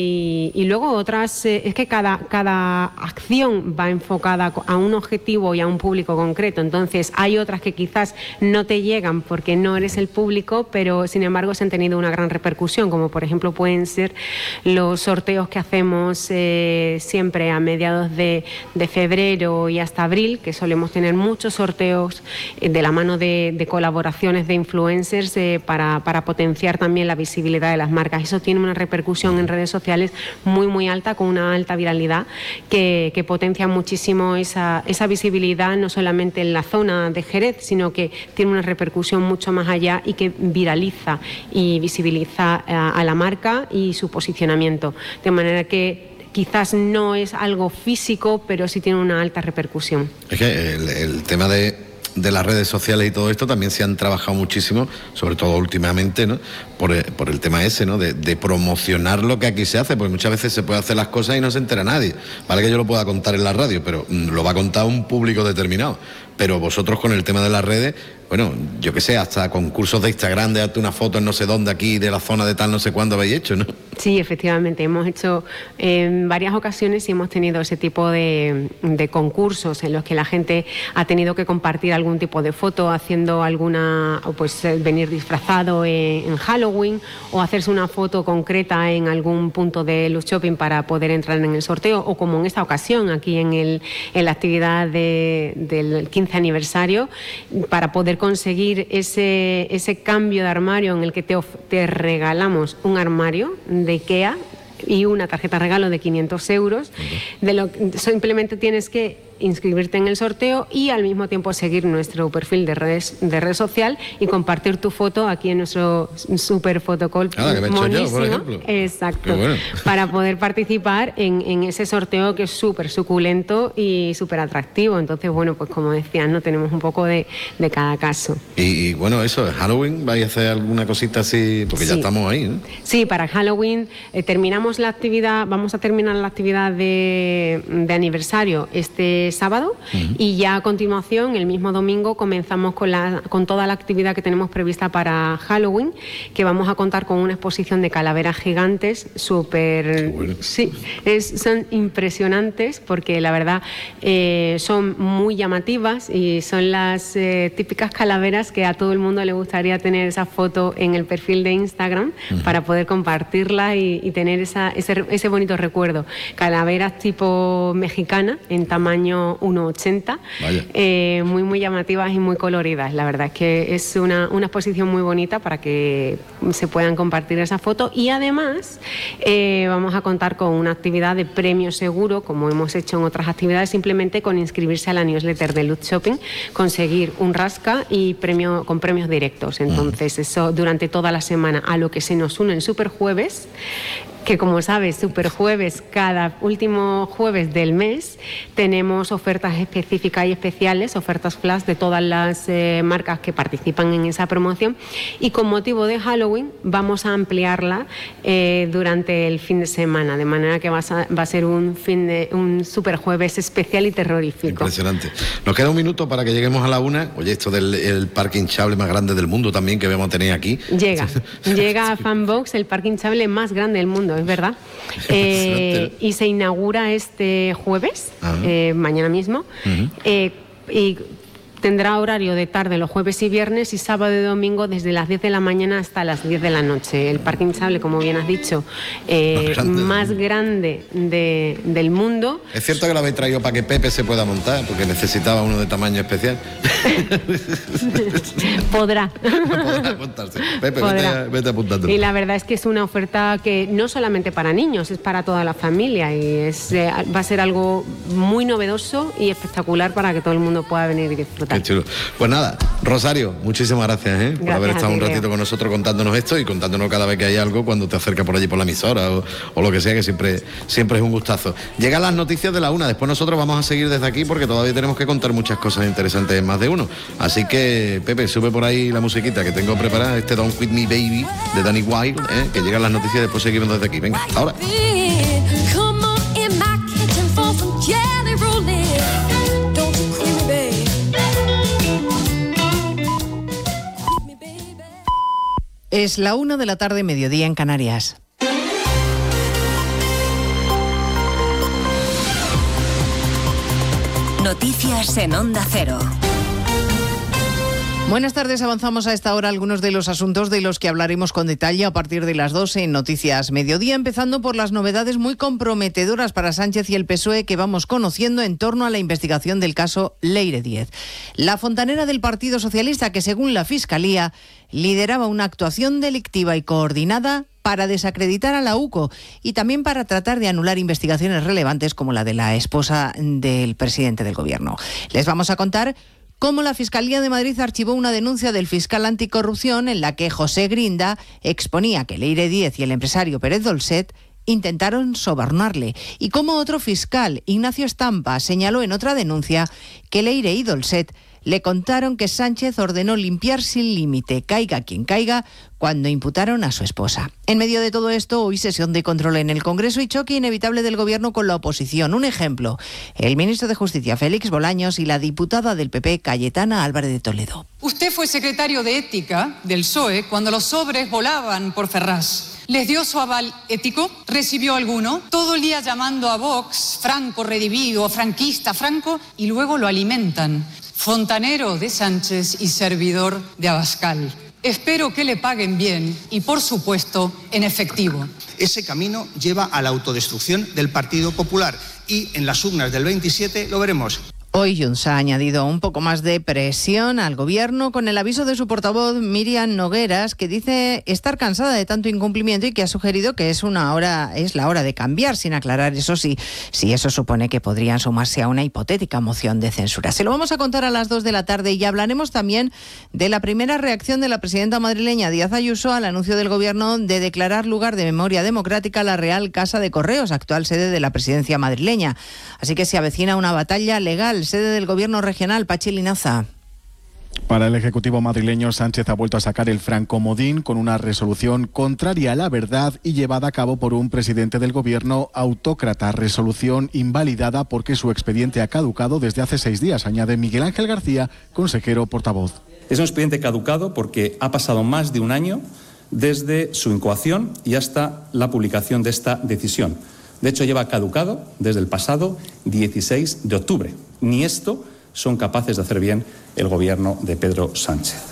S16: y luego otras, es que cada acción va enfocada a un objetivo y a un público concreto. Entonces hay otras que quizás no te llegan porque no eres el público, pero sin embargo se han tenido una gran repercusión, como por ejemplo pueden ser los sorteos que hacemos siempre a mediados de febrero y hasta abril, que solemos tener muchos sorteos de la mano de colaboraciones de influencers para potenciar también la visibilidad de las marcas. Eso tiene una repercusión en redes sociales muy alta, con una alta viralidad que potencia muchísimo esa visibilidad, no solamente en la zona de Jerez, sino que tiene una repercusión mucho más allá y que viraliza y visibiliza a la marca y su posicionamiento. De manera que quizás no es algo físico, pero sí tiene una alta repercusión.
S4: Es que el tema de las redes sociales y todo esto también se han trabajado muchísimo, sobre todo últimamente, ¿no? Por el tema ese, ¿no? De promocionar lo que aquí se hace, porque muchas veces se puede hacer las cosas y no se entera nadie. Vale que yo lo pueda contar en la radio, pero lo va a contar un público determinado. Pero vosotros con el tema de las redes, bueno, yo qué sé, hasta concursos de Instagram, de darte una foto en no sé dónde aquí, de la zona de tal, no sé cuándo habéis hecho, ¿no?
S16: Sí, efectivamente, hemos hecho en varias ocasiones y hemos tenido ese tipo de concursos en los que la gente ha tenido que compartir algún tipo de foto haciendo alguna, pues venir disfrazado en Halloween o hacerse una foto concreta en algún punto de Luz Shopping para poder entrar en el sorteo, o como en esta ocasión aquí en la actividad del 15 aniversario, para poder conseguir ese cambio de armario en el que te regalamos un armario de IKEA y una tarjeta regalo de 500 euros. Simplemente tienes que inscribirte en el sorteo y al mismo tiempo seguir nuestro perfil de red social y compartir tu foto aquí en nuestro super fotocall monísimo.
S4: Por ejemplo.
S16: Exacto.
S4: Bueno.
S16: Para poder participar en ese sorteo que es súper suculento y súper atractivo. Entonces, bueno, pues como decías, no tenemos un poco de cada caso.
S4: Y bueno, eso, ¿Halloween vais a hacer alguna cosita así? Porque ya estamos ahí, ¿no?
S16: Sí, para Halloween terminamos la actividad, vamos a terminar la actividad de aniversario este sábado, y ya a continuación, el mismo domingo, comenzamos con toda la actividad que tenemos prevista para Halloween, que vamos a contar con una exposición de calaveras gigantes súper... Bueno. Sí, son impresionantes porque la verdad son muy llamativas y son las típicas calaveras que a todo el mundo le gustaría tener esa foto en el perfil de Instagram para poder compartirla y tener ese bonito recuerdo. Calaveras tipo mexicana en tamaño 1,80, muy llamativas y muy coloridas. La verdad es que es una exposición muy bonita para que se puedan compartir esa foto, y además vamos a contar con una actividad de premio seguro, como hemos hecho en otras actividades, simplemente con inscribirse a la newsletter de Luz Shopping, conseguir un rasca y con premios directos. Entonces eso durante toda la semana, a lo que se nos une el Superjueves, que como sabes, Superjueves, cada último jueves del mes tenemos ofertas específicas y especiales, ofertas flash de todas las marcas que participan en esa promoción, y con motivo de Halloween vamos a ampliarla durante el fin de semana, de manera que va a ser un Superjueves especial y terrorífico.
S4: Impresionante. Nos queda un minuto para que lleguemos a la 1. Oye, esto del parque hinchable más grande del mundo también que vamos a tener aquí.
S16: Llega a Fanbox, el parque hinchable más grande del mundo, es verdad. Y se inaugura este jueves, mañana mismo. Y tendrá horario de tarde los jueves y viernes y sábado y domingo desde las 10 de la mañana hasta las 10 de la noche. El parque hinchable, como bien has dicho, más grande del mundo.
S4: Es cierto que lo habéis traído para que Pepe se pueda montar, porque necesitaba uno de tamaño especial.
S16: Podrá
S4: montarse. Pepe, vete apuntando.
S16: Y la verdad es que es una oferta que no solamente para niños, es para toda la familia y va a ser algo muy novedoso y espectacular para que todo el mundo pueda venir y disfrutar.
S4: Qué chulo. Pues nada, Rosario, muchísimas gracias, por haber estado un ratito con nosotros contándonos esto y contándonos cada vez que hay algo cuando te acercas por allí por la emisora o lo que sea, que siempre es un gustazo. Llegan las noticias de la 1, después nosotros vamos a seguir desde aquí porque todavía tenemos que contar muchas cosas interesantes en Más de Uno. Así que, Pepe, sube por ahí la musiquita que tengo preparada, Don't Quit Me Baby de Danny Wilde, que llegan las noticias y después seguimos desde aquí. Venga, ahora.
S17: Es la 1 de la tarde, mediodía en Canarias.
S3: Noticias en Onda Cero.
S17: Buenas tardes, avanzamos a esta hora algunos de los asuntos de los que hablaremos con detalle a partir de las 12 en Noticias Mediodía, empezando por las novedades muy comprometedoras para Sánchez y el PSOE que vamos conociendo en torno a la investigación del caso Leire Díez. La fontanera del Partido Socialista, que según la Fiscalía lideraba una actuación delictiva y coordinada para desacreditar a la UCO y también para tratar de anular investigaciones relevantes como la de la esposa del presidente del Gobierno. Les vamos a contar cómo la Fiscalía de Madrid archivó una denuncia del fiscal anticorrupción en la que José Grinda exponía que Leire Díez y el empresario Pérez Dolcet intentaron sobornarle, y cómo otro fiscal, Ignacio Estampa, señaló en otra denuncia que Leire y Dolcet le contaron que Sánchez ordenó limpiar sin límite, caiga quien caiga, cuando imputaron a su esposa. En medio de todo esto, hoy sesión de control en el Congreso y choque inevitable del Gobierno con la oposición. Un ejemplo, el ministro de Justicia, Félix Bolaños, y la diputada del PP, Cayetana Álvarez de Toledo.
S18: Usted fue secretario de Ética del PSOE cuando los sobres volaban por Ferraz. ¿Les dio su aval ético? ¿Recibió alguno? Todo el día llamando a Vox, Franco redivivo, franquista, Franco, y luego lo alimentan. Fontanero de Sánchez y servidor de Abascal. Espero que le paguen bien y, por supuesto, en efectivo.
S19: Ese camino lleva a la autodestrucción del Partido Popular y en las urnas del 27 lo veremos.
S17: Hoy Junts ha añadido un poco más de presión al Gobierno con el aviso de su portavoz Míriam Nogueras, que dice estar cansada de tanto incumplimiento y que ha sugerido que es la hora de cambiar, sin aclarar eso sí, si eso supone que podrían sumarse a una hipotética moción de censura. Se lo vamos a contar a las 2 de la tarde y hablaremos también de la primera reacción de la presidenta madrileña Díaz Ayuso al anuncio del Gobierno de declarar lugar de memoria democrática la Real Casa de Correos, actual sede de la presidencia madrileña. Así que se avecina una batalla legal. Sede del Gobierno regional, Pachi Linaza.
S20: Para el Ejecutivo madrileño, Sánchez ha vuelto a sacar el francomodín con una resolución contraria a la verdad y llevada a cabo por un presidente del Gobierno autócrata. Resolución invalidada porque su expediente ha caducado desde hace 6 días, añade Miguel Ángel García, consejero portavoz.
S21: Es un expediente caducado porque ha pasado más de un año desde su incoación y hasta la publicación de esta decisión. De hecho, lleva caducado desde el pasado 16 de octubre. Ni esto son capaces de hacer bien el Gobierno de Pedro Sánchez.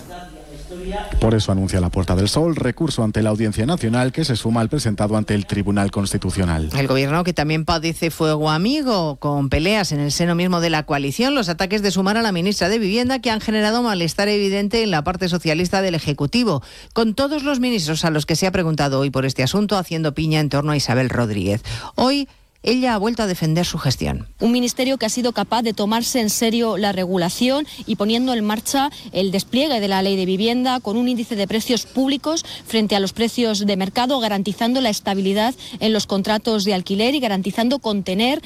S20: Por eso anuncia la Puerta del Sol recurso ante la Audiencia Nacional, que se suma al presentado ante el Tribunal Constitucional.
S17: El Gobierno, que también padece fuego amigo, con peleas en el seno mismo de la coalición, los ataques de Sumar a la ministra de Vivienda, que han generado malestar evidente en la parte socialista del Ejecutivo, con todos los ministros a los que se ha preguntado hoy por este asunto, haciendo piña en torno a Isabel Rodríguez. Hoy ella ha vuelto a defender su gestión.
S22: Un ministerio que ha sido capaz de tomarse en serio la regulación y poniendo en marcha el despliegue de la ley de vivienda con un índice de precios públicos frente a los precios de mercado, garantizando la estabilidad en los contratos de alquiler y garantizando contener,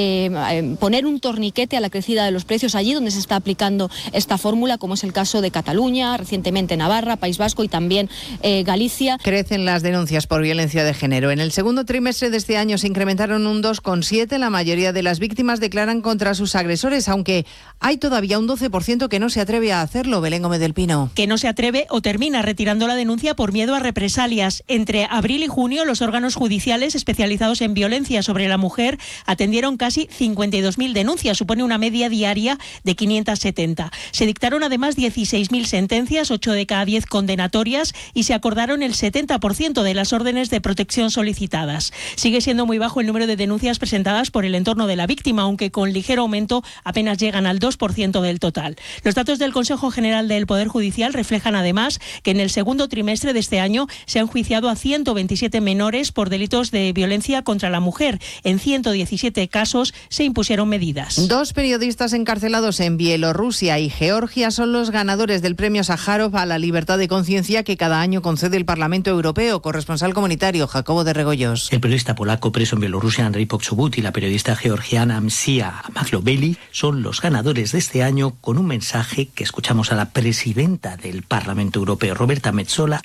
S22: poner un torniquete a la crecida de los precios allí donde se está aplicando esta fórmula, como es el caso de Cataluña, recientemente Navarra, País Vasco y también Galicia.
S17: Crecen las denuncias por violencia de género. En el segundo trimestre de este año se incrementaron un 2,7. La mayoría de las víctimas declaran contra sus agresores, aunque hay todavía un 12% que no se atreve a hacerlo. Belén Gómez del Pino.
S5: Que no se atreve o termina retirando la denuncia por miedo a represalias. Entre abril y junio, los órganos judiciales especializados en violencia sobre la mujer atendieron casi 52.000 denuncias. Supone una media diaria de 570. Se dictaron además 16.000 sentencias, 8 de cada 10 condenatorias, y se acordaron el 70% de las órdenes de protección solicitadas. Sigue siendo muy bajo el número de denuncias presentadas por el entorno de la víctima, aunque con ligero aumento apenas llegan al 2% del total. Los datos del Consejo General del Poder Judicial reflejan además que en el segundo trimestre de este año se han enjuiciado a 127 menores por delitos de violencia contra la mujer. En 117 casos se impusieron medidas.
S17: 2 periodistas encarcelados en Bielorrusia y Georgia son los ganadores del premio Sájarov a la libertad de conciencia que cada año concede el Parlamento Europeo. Corresponsal comunitario Jacobo de Regoyos.
S6: El periodista polaco preso en Bielorrusia, Andrei Poczobut, y la periodista georgiana Msia Maglobeli son los ganadores de este año, con un mensaje que escuchamos a la presidenta del Parlamento Europeo, Roberta Metsola.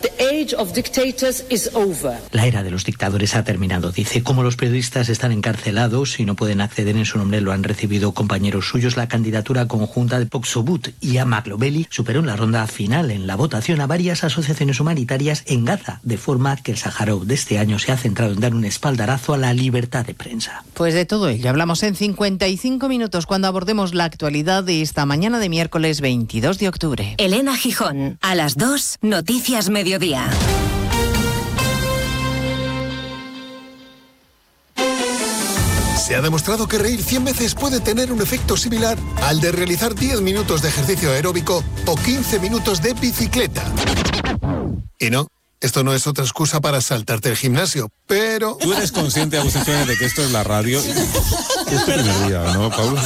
S6: La era de los dictadores ha terminado, dice. Como los periodistas están encarcelados y no pueden acceder en su nombre, lo han recibido compañeros suyos. La candidatura conjunta de Poczobut y a Maglobeli superó en la ronda final en la votación a varias asociaciones humanitarias en Gaza, de forma que el Sájarov de este año se ha centrado en dar un espaldarazo a la libertad de prensa.
S17: Pues de todo ello hablamos en 55 minutos cuando abordemos la actualidad de esta mañana de miércoles 22 de octubre.
S3: Elena Gijón, a las 2, Noticias Mediodía.
S23: Se ha demostrado que reír 100 veces puede tener un efecto similar al de realizar 10 minutos de ejercicio aeróbico o 15 minutos de bicicleta. Y no, esto no es otra excusa para saltarte el gimnasio, pero...
S24: ¿Tú eres consciente, Agustín Jiménez, de que esto es la radio? Es primer día, ¿no, Pablo?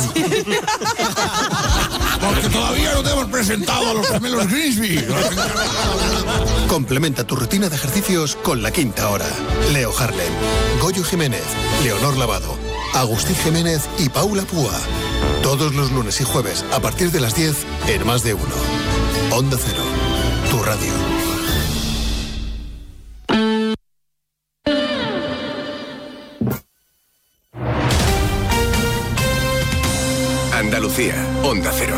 S23: Porque todavía no te hemos presentado a los gemelos Grisby. Complementa tu rutina de ejercicios con La Quinta Hora. Leo Harlem, Goyo Jiménez, Leonor Lavado, Agustín Jiménez y Paula Púa. Todos los lunes y jueves a partir de las 10 en Más de Uno. Onda Cero, tu radio.
S25: Andalucía, Onda Cero.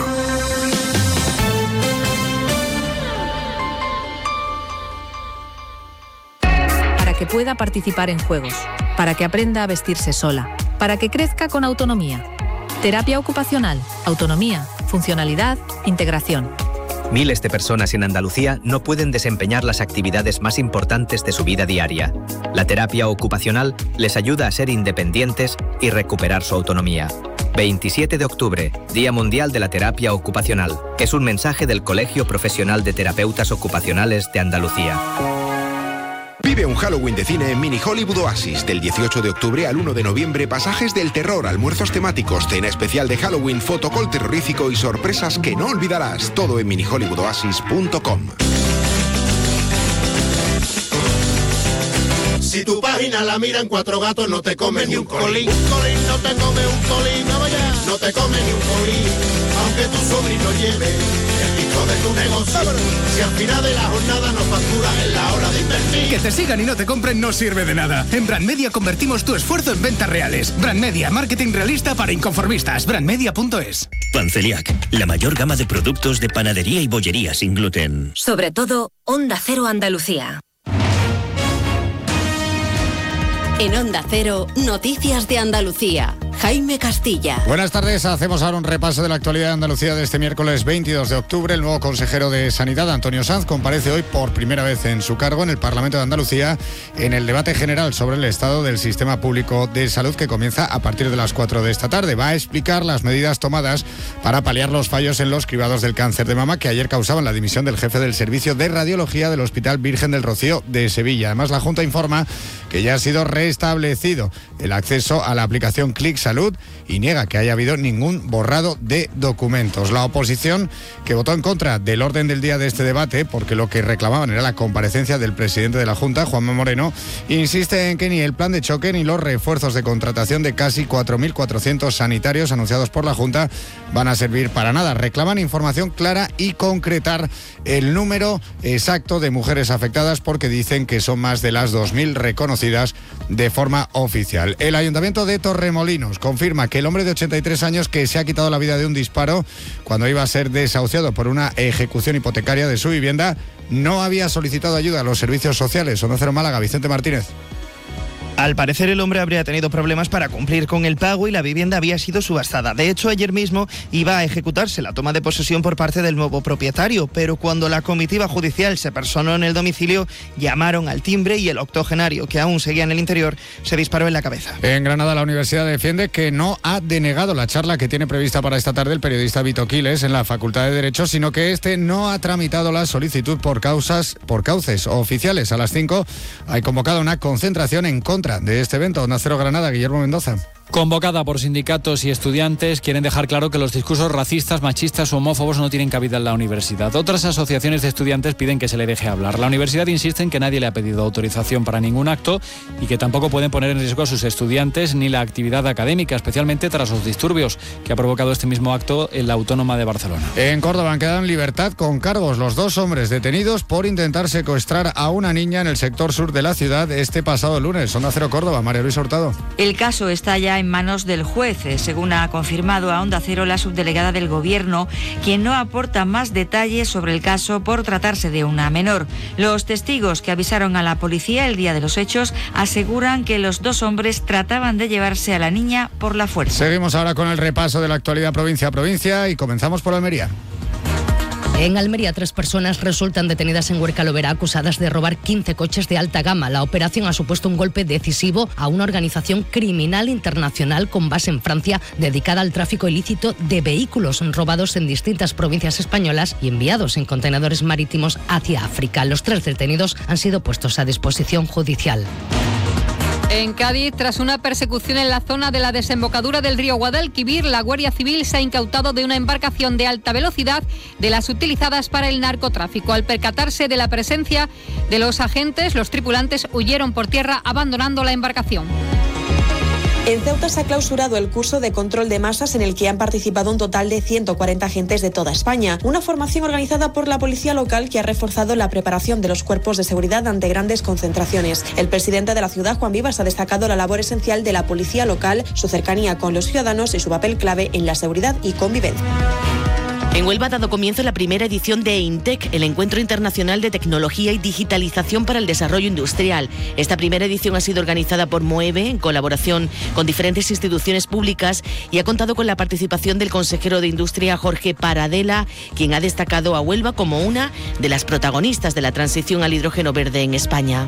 S26: Para que pueda participar en juegos, para que aprenda a vestirse sola, para que crezca con autonomía. Terapia ocupacional, autonomía, funcionalidad, integración.
S27: Miles de personas en Andalucía no pueden desempeñar las actividades más importantes de su vida diaria. La terapia ocupacional les ayuda a ser independientes y recuperar su autonomía. 27 de octubre, Día Mundial de la Terapia Ocupacional. Es un mensaje del Colegio Profesional de Terapeutas Ocupacionales de Andalucía.
S28: Vive un Halloween de cine en Mini Hollywood Oasis. Del 18 de octubre al 1 de noviembre, pasajes del terror, almuerzos temáticos, cena especial de Halloween, fotocall terrorífico y sorpresas que no olvidarás. Todo en miniholiwoodoasis.com.
S29: Si tu página la miran 4 gatos, no te come ni un colín. Colín, no te come un colín, no vaya. No te come ni un colín, aunque tu sobrino lleve el pico de tu negocio. Si al final de la jornada no facturas en la hora de invertir.
S30: Que te sigan y no te compren no sirve de nada. En Brand Media convertimos tu esfuerzo en ventas reales. Brand Media, marketing realista para inconformistas. Brandmedia.es.
S31: Panceliac, la mayor gama de productos de panadería y bollería sin gluten.
S3: Sobre todo, Onda Cero Andalucía. En Onda Cero, Noticias de Andalucía. Jaime Castilla.
S32: Buenas tardes, hacemos ahora un repaso de la actualidad de Andalucía de este miércoles 22 de octubre. El nuevo consejero de Sanidad, Antonio Sanz, comparece hoy por primera vez en su cargo en el Parlamento de Andalucía en el debate general sobre el estado del sistema público de salud que comienza a partir de las 4 de esta tarde. Va a explicar las medidas tomadas para paliar los fallos en los cribados del cáncer de mama que ayer causaban la dimisión del jefe del servicio de radiología del Hospital Virgen del Rocío de Sevilla. Además, la Junta informa que ya ha sido restablecido el acceso a la aplicación Clic Salud y niega que haya habido ningún borrado de documentos. La oposición, que votó en contra del orden del día de este debate, porque lo que reclamaban era la comparecencia del presidente de la Junta, Juanma Moreno, insiste en que ni el plan de choque ni los refuerzos de contratación de casi 4.400 sanitarios anunciados por la Junta van a servir para nada. Reclaman información clara y concretar el número exacto de mujeres afectadas, porque dicen que son más de las 2.000 reconocidas de forma oficial. El Ayuntamiento de Torremolinos confirma que el hombre de 83 años que se ha quitado la vida de un disparo cuando iba a ser desahuciado por una ejecución hipotecaria de su vivienda no había solicitado ayuda a los servicios sociales. Onda Cero Málaga, Vicente Martínez.
S1: Al parecer, el hombre habría tenido problemas para cumplir con el pago y la vivienda había sido subastada. De hecho, ayer mismo iba a ejecutarse la toma de posesión por parte del nuevo propietario, pero cuando la comitiva judicial se personó en el domicilio, llamaron al timbre y el octogenario, que aún seguía en el interior, se disparó en la cabeza.
S32: En Granada, la universidad defiende que no ha denegado la charla que tiene prevista para esta tarde el periodista Vito Quiles en la Facultad de Derecho, sino que este no ha tramitado la solicitud por cauces oficiales. A las 5 hay convocado una concentración en contra de este evento. Onda Cero Granada, Guillermo Mendoza.
S2: Convocada por sindicatos y estudiantes, quieren dejar claro que los discursos racistas, machistas o homófobos no tienen cabida en la universidad. Otras asociaciones de estudiantes piden que se le deje hablar. La universidad insiste en que nadie le ha pedido autorización para ningún acto y que tampoco pueden poner en riesgo a sus estudiantes ni la actividad académica, especialmente tras los disturbios que ha provocado este mismo acto en la Autónoma de Barcelona.
S32: En Córdoba han quedado en libertad con cargos los 2 hombres detenidos por intentar secuestrar a una niña en el sector sur de la ciudad este pasado lunes. Onda Cero Córdoba, María Luisa Hurtado.
S7: El caso está ya en manos del juez, según ha confirmado a Onda Cero la subdelegada del Gobierno, quien no aporta más detalles sobre el caso por tratarse de una menor. Los testigos que avisaron a la policía el día de los hechos aseguran que los 2 hombres trataban de llevarse a la niña por la fuerza.
S32: Seguimos ahora con el repaso de la actualidad provincia a provincia y comenzamos por Almería.
S8: En Almería, 3 personas resultan detenidas en Huerca Lovera acusadas de robar 15 coches de alta gama. La operación ha supuesto un golpe decisivo a una organización criminal internacional con base en Francia dedicada al tráfico ilícito de vehículos robados en distintas provincias españolas y enviados en contenedores marítimos hacia África. Los 3 detenidos han sido puestos a disposición judicial.
S9: En Cádiz, tras una persecución en la zona de la desembocadura del río Guadalquivir, la Guardia Civil se ha incautado de una embarcación de alta velocidad de las utilizadas para el narcotráfico. Al percatarse de la presencia de los agentes, los tripulantes huyeron por tierra abandonando la embarcación.
S10: En Ceuta se ha clausurado el curso de control de masas en el que han participado un total de 140 agentes de toda España. Una formación organizada por la policía local que ha reforzado la preparación de los cuerpos de seguridad ante grandes concentraciones. El presidente de la ciudad, Juan Vivas, ha destacado la labor esencial de la policía local, su cercanía con los ciudadanos y su papel clave en la seguridad y convivencia.
S11: En Huelva ha dado comienzo la primera edición de INTEC, el Encuentro Internacional de Tecnología y Digitalización para el Desarrollo Industrial. Esta primera edición ha sido organizada por MOEVE en colaboración con diferentes instituciones públicas y ha contado con la participación del consejero de Industria, Jorge Paradela, quien ha destacado a Huelva como una de las protagonistas de la transición al hidrógeno verde en España.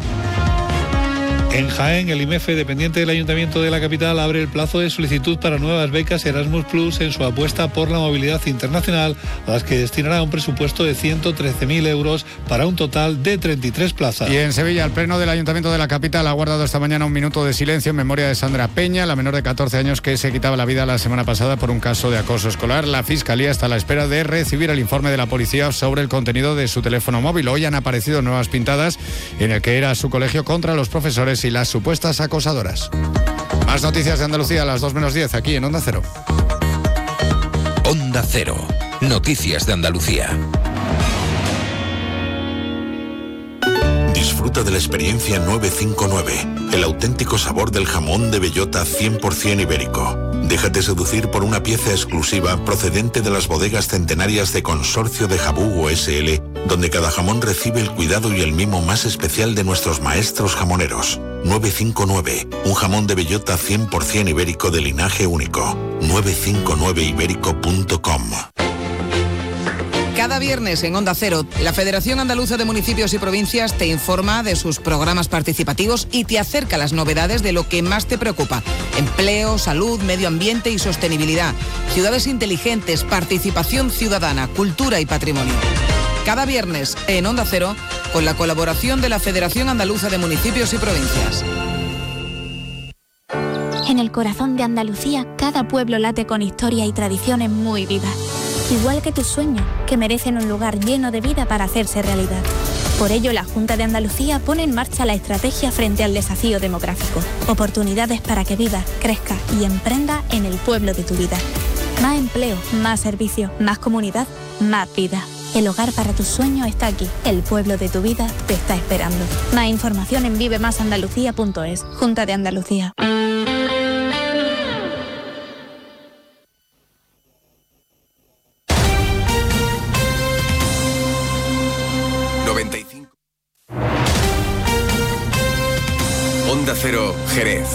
S12: En Jaén, el IMEFE, dependiente del Ayuntamiento de la capital, abre el plazo de solicitud para nuevas becas Erasmus Plus en su apuesta por la movilidad internacional, a las que destinará un presupuesto de 113.000 euros para un total de 33 plazas.
S32: Y en Sevilla, el Pleno del Ayuntamiento de la capital ha guardado esta mañana un minuto de silencio en memoria de Sandra Peña, la menor de 14 años que se quitaba la vida la semana pasada por un caso de acoso escolar. La Fiscalía está a la espera de recibir el informe de la policía sobre el contenido de su teléfono móvil. Hoy han aparecido nuevas pintadas en el que era su colegio contra los profesores y las supuestas acosadoras. Más noticias de Andalucía a las 2:10 aquí en Onda Cero.
S13: Onda Cero. Noticias de Andalucía.
S23: Disfruta de la experiencia 959, el auténtico sabor del jamón de bellota 100% ibérico. Déjate seducir por una pieza exclusiva procedente de las bodegas centenarias de Consorcio de Jabugo SL, donde cada jamón recibe el cuidado y el mimo más especial de nuestros maestros jamoneros. 959, un jamón de bellota 100% ibérico de linaje único. 959ibérico.com.
S14: Cada viernes en Onda Cero, la Federación Andaluza de Municipios y Provincias te informa de sus programas participativos y te acerca las novedades de lo que más te preocupa: empleo, salud, medio ambiente y sostenibilidad, ciudades inteligentes, participación ciudadana, cultura y patrimonio. Cada viernes en Onda Cero, con la colaboración de la Federación Andaluza de Municipios y Provincias.
S4: En el corazón de Andalucía, cada pueblo late con historia y tradiciones muy vivas. Igual que tus sueños, que merecen un lugar lleno de vida para hacerse realidad. Por ello, la Junta de Andalucía pone en marcha la estrategia frente al desafío demográfico. Oportunidades para que vivas, crezcas y emprendas en el pueblo de tu vida. Más empleo, más servicios, más comunidad, más vida. El hogar para tus sueños está aquí. El pueblo de tu vida te está esperando. Más información en vivemasandalucía.es. Junta de Andalucía.
S28: Onda Cero, Jerez.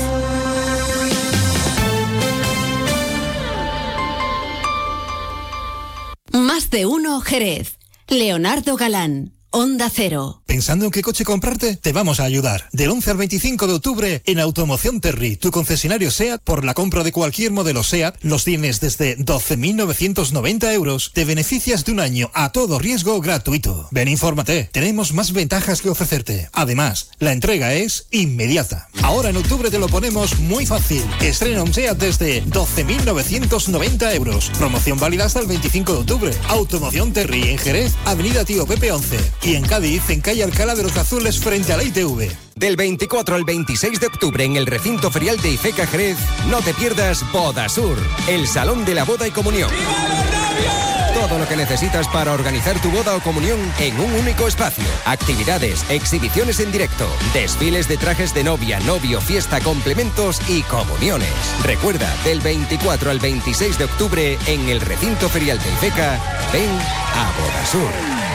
S3: Más de uno, Jerez. Leonardo Galán, Onda Cero.
S5: ¿Pensando en qué coche comprarte? Te vamos a ayudar. Del 11 al 25 de octubre en Automoción Terry, tu concesionario SEAT, por la compra de cualquier modelo SEAT, los tienes desde 12.990 euros. Te beneficias de un año a todo riesgo gratuito. Ven, infórmate. Tenemos más ventajas que ofrecerte. Además, la entrega es inmediata. Ahora en octubre te lo ponemos muy fácil. Estrena un SEAT desde 12.990 euros. Promoción válida hasta el 25 de octubre. Automoción Terry en Jerez, Avenida Tío Pepe 11. Y en Cádiz, en calle Alcalá de los Azules, frente a la ITV.
S6: Del 24 al 26 de octubre en el recinto ferial de IFECA Jerez, no te pierdas Boda Sur, el salón de la boda y comunión. Todo lo que necesitas para organizar tu boda o comunión en un único espacio. Actividades, exhibiciones en directo, desfiles de trajes de novia, novio, fiesta, complementos y comuniones. Recuerda, del 24 al 26 de octubre en el recinto ferial de IFECA, ven a Boda Sur.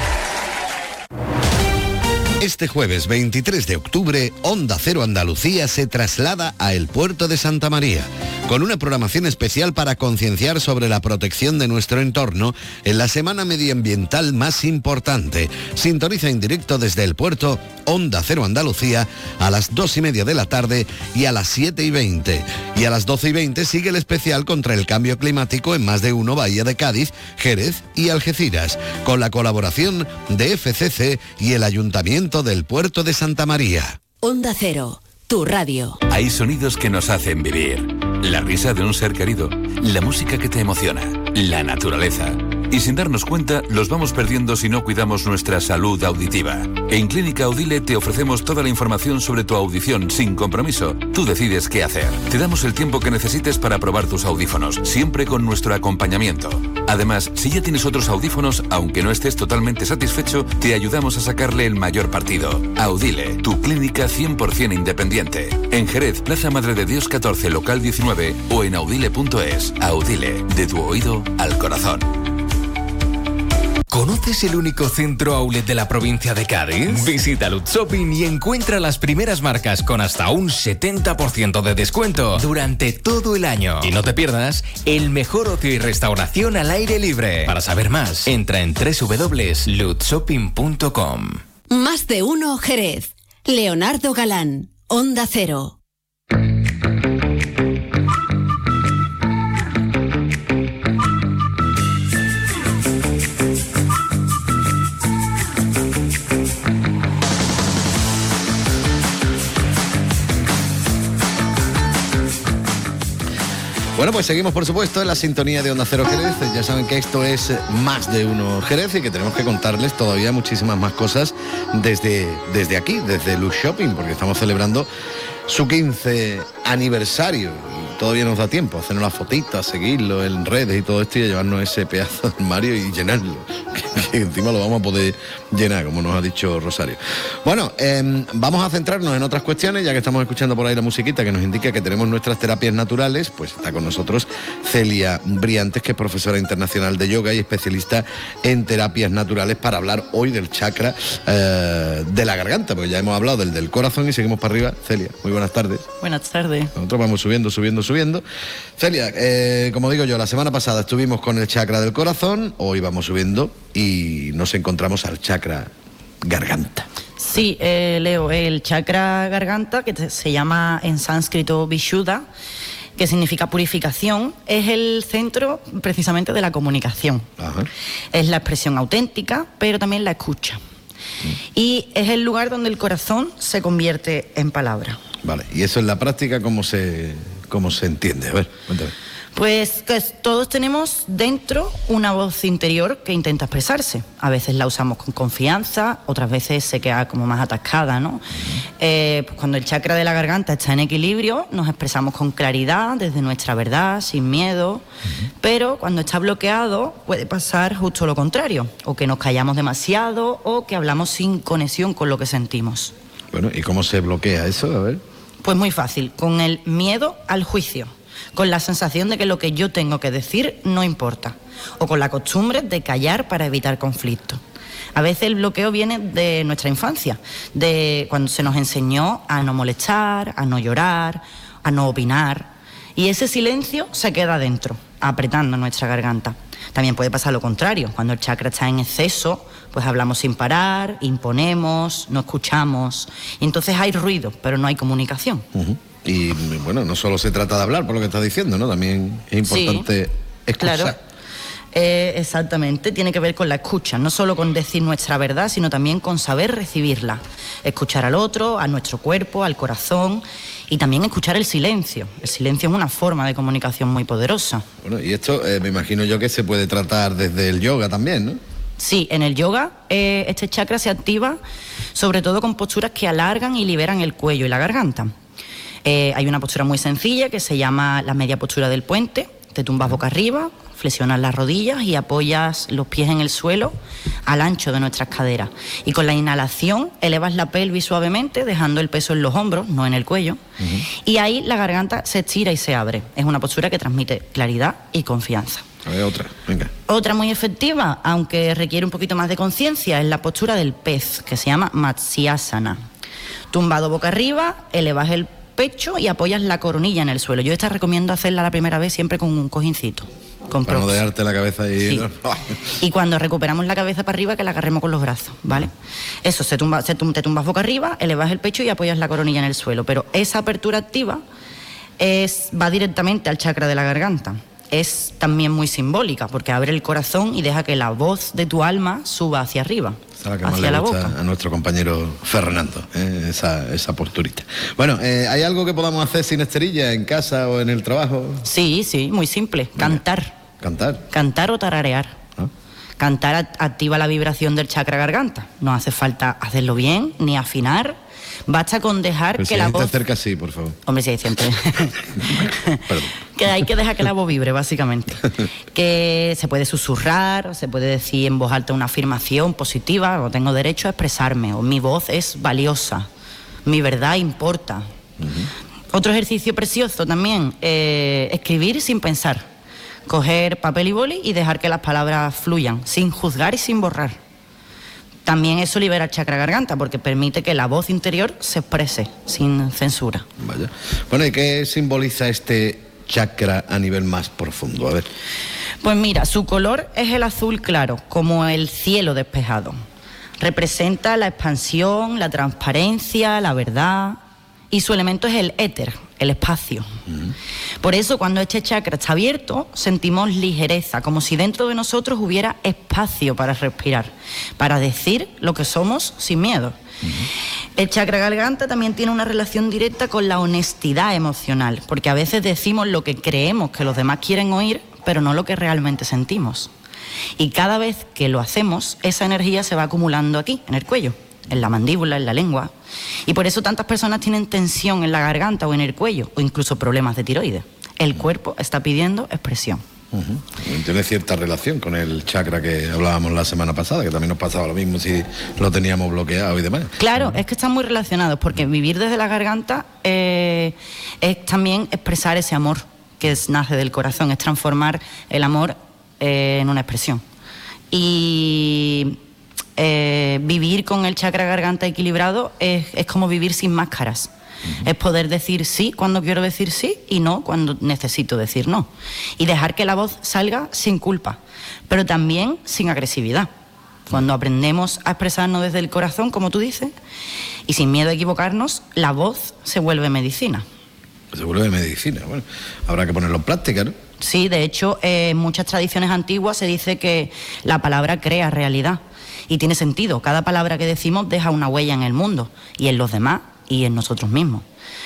S15: Este jueves 23 de octubre, Onda Cero Andalucía se traslada a el puerto de Santa María, con una programación especial para concienciar sobre la protección de nuestro entorno en la semana medioambiental más importante. Sintoniza en directo desde el puerto Onda Cero Andalucía a las 2:30 de la tarde y a las 7:20. Y a las 12:20 sigue el especial contra el cambio climático en Más de Uno Bahía de Cádiz, Jerez y Algeciras, con la colaboración de FCC y el Ayuntamiento del Puerto de Santa María.
S3: Onda Cero, tu radio.
S16: Hay sonidos que nos hacen vivir. La risa de un ser querido, la música que te emociona, la naturaleza. Y sin darnos cuenta, los vamos perdiendo si no cuidamos nuestra salud auditiva. En Clínica Audile te ofrecemos toda la información sobre tu audición sin compromiso. Tú decides qué hacer. Te damos el tiempo que necesites para probar tus audífonos, siempre con nuestro acompañamiento. Además, si ya tienes otros audífonos, aunque no estés totalmente satisfecho, te ayudamos a sacarle el mayor partido. Audile, tu clínica 100% independiente. En Jerez, Plaza Madre de Dios 14, local 19 o en audile.es. Audile, de tu oído al corazón.
S17: ¿Conoces el único centro outlet de la provincia de Cádiz? Visita Lutz Shopping y encuentra las primeras marcas con hasta un 70% de descuento durante todo el año. Y no te pierdas el mejor ocio y restauración al aire libre. Para saber más, entra en www.lutzshopping.com.
S3: Más de uno, Jerez. Leonardo Galán, Onda Cero.
S15: Bueno, pues seguimos, por supuesto, en la sintonía de Onda Cero Jerez. Ya saben que esto es Más de Uno Jerez y que tenemos que contarles todavía muchísimas más cosas desde aquí, desde Lutz Shopping, porque estamos celebrando su 15 aniversario. Y todavía nos da tiempo a hacernos las fotitas, seguirlo en redes y todo esto y a llevarnos ese pedazo de armario y llenarlo. Que encima lo vamos a poder llenar, como nos ha dicho Rosario. Bueno, vamos a centrarnos en otras cuestiones, ya que estamos escuchando por ahí la musiquita que nos indica que tenemos nuestras terapias naturales. Pues está con nosotros Celia Briantes, que es profesora internacional de yoga y especialista en terapias naturales, para hablar hoy del chakra de la garganta, porque ya hemos hablado del corazón y seguimos para arriba. Celia, muy buenas tardes.
S18: Buenas tardes.
S15: Nosotros vamos subiendo. Celia, como digo yo, la semana pasada estuvimos con el chakra del corazón, hoy vamos subiendo y nos encontramos al chakra garganta.
S18: Sí, Leo, el chakra garganta, que se llama en sánscrito Vishuddha, que significa purificación, es el centro precisamente de la comunicación. Ajá. Es la expresión auténtica, pero también la escucha. Y es el lugar donde el corazón se convierte en palabra.
S15: Vale, y eso en la práctica, ¿cómo se cómo se entiende. A ver, cuéntame.
S18: Pues que todos tenemos dentro una voz interior que intenta expresarse. A veces la usamos con confianza, otras veces se queda como más atascada, ¿no? Pues cuando el chakra de la garganta está en equilibrio, nos expresamos con claridad, desde nuestra verdad, sin miedo. Pero cuando está bloqueado, puede pasar justo lo contrario. O que nos callamos demasiado, o que hablamos sin conexión con lo que sentimos.
S15: Bueno, ¿y cómo se bloquea eso? A ver.
S18: Pues muy fácil, con el miedo al juicio. Con la sensación de que lo que yo tengo que decir no importa, o con la costumbre de callar para evitar conflictos. A veces el bloqueo viene de nuestra infancia, de cuando se nos enseñó a no molestar, a no llorar, a no opinar, y ese silencio se queda dentro, apretando nuestra garganta. También puede pasar lo contrario, cuando el chakra está en exceso, pues hablamos sin parar, imponemos, no escuchamos, y entonces hay ruido, pero no hay comunicación.
S15: Y bueno, no solo se trata de hablar, por lo que estás diciendo, ¿no? También es importante escuchar.
S18: Claro. Exactamente, tiene que ver con la escucha, no solo con decir nuestra verdad, sino también con saber recibirla. Escuchar al otro, a nuestro cuerpo, al corazón, y también escuchar el silencio. El silencio es una forma de comunicación muy poderosa.
S15: Bueno, y esto me imagino yo que se puede tratar desde el yoga también, ¿no?
S18: Sí, en el yoga este chakra se activa sobre todo con posturas que alargan y liberan el cuello y la garganta. Hay una postura muy sencilla que se llama la media postura del puente. Te tumbas boca arriba, flexionas las rodillas y apoyas los pies en el suelo al ancho de nuestras caderas. Y con la inhalación elevas la pelvis suavemente, dejando el peso en los hombros, no en el cuello. Y ahí la garganta se estira y se abre. Es una postura que transmite claridad y confianza.
S15: A ver, otra, venga.
S18: Otra muy efectiva, aunque requiere un poquito más de conciencia, es la postura del pez, que se llama Matsyasana. Tumbado boca arriba, elevas el pecho y apoyas la coronilla en el suelo. Yo esta recomiendo hacerla la primera vez siempre con un cojincito.
S15: Para no dejarte la cabeza ahí.
S18: Sí. Y cuando recuperamos la cabeza para arriba, que la agarremos con los brazos, ¿vale? Eso, te tumbas boca arriba, elevas el pecho y apoyas la coronilla en el suelo. Pero esa apertura activa va directamente al chakra de la garganta. Es también muy simbólica, porque abre el corazón y deja que la voz de tu alma suba hacia arriba.
S15: Esa que más le gusta a nuestro compañero Fernando, esa posturita. Bueno, ¿hay algo que podamos hacer sin esterilla en casa o en el trabajo?
S18: Sí, muy simple. Cantar. Cantar o tararear. Cantar activa la vibración del chakra garganta. No hace falta hacerlo bien ni afinar. Basta con dejar que la voz...
S15: te acerca así, por favor.
S18: Hombre, sí, siempre. Que hay que dejar que la voz vibre, básicamente. Que se puede susurrar, se puede decir en voz alta una afirmación positiva, o tengo derecho a expresarme, o mi voz es valiosa, mi verdad importa. Otro ejercicio precioso también, escribir sin pensar. Coger papel y boli y dejar que las palabras fluyan, sin juzgar y sin borrar. También eso libera el chakra garganta, porque permite que la voz interior se exprese sin censura.
S15: Vaya. Bueno, ¿y qué simboliza este chakra a nivel más profundo? A ver.
S18: Pues mira, su color es el azul claro, como el cielo despejado. Representa la expansión, la transparencia, la verdad, y su elemento es el éter, el espacio. Por eso, cuando este chakra está abierto, sentimos ligereza, como si dentro de nosotros hubiera espacio para respirar, para decir lo que somos sin miedo. El chakra garganta también tiene una relación directa con la honestidad emocional, porque a veces decimos lo que creemos que los demás quieren oír, pero no lo que realmente sentimos. Y cada vez que lo hacemos, esa energía se va acumulando aquí, en el cuello, en la mandíbula, en la lengua. Y por eso tantas personas tienen tensión en la garganta o en el cuello, o incluso problemas de tiroides. El cuerpo está pidiendo expresión.
S15: Tiene cierta relación con el chakra que hablábamos la semana pasada, que también nos pasaba lo mismo si lo teníamos bloqueado y demás.
S18: Claro, es que están muy relacionados, porque vivir desde la garganta es también expresar ese amor que nace del corazón, es transformar el amor en una expresión. Y vivir con el chakra garganta equilibrado es como vivir sin máscaras. Es poder decir sí cuando quiero decir sí y no cuando necesito decir no. Y dejar que la voz salga sin culpa, pero también sin agresividad. Cuando aprendemos a expresarnos desde el corazón, como tú dices, y sin miedo a equivocarnos, la voz se vuelve medicina.
S15: Se vuelve medicina, bueno, habrá que ponerlo en práctica, ¿no?
S18: Sí, de hecho, en muchas tradiciones antiguas se dice que la palabra crea realidad. Y tiene sentido, cada palabra que decimos deja una huella en el mundo, y en los demás, y en nosotros mismos.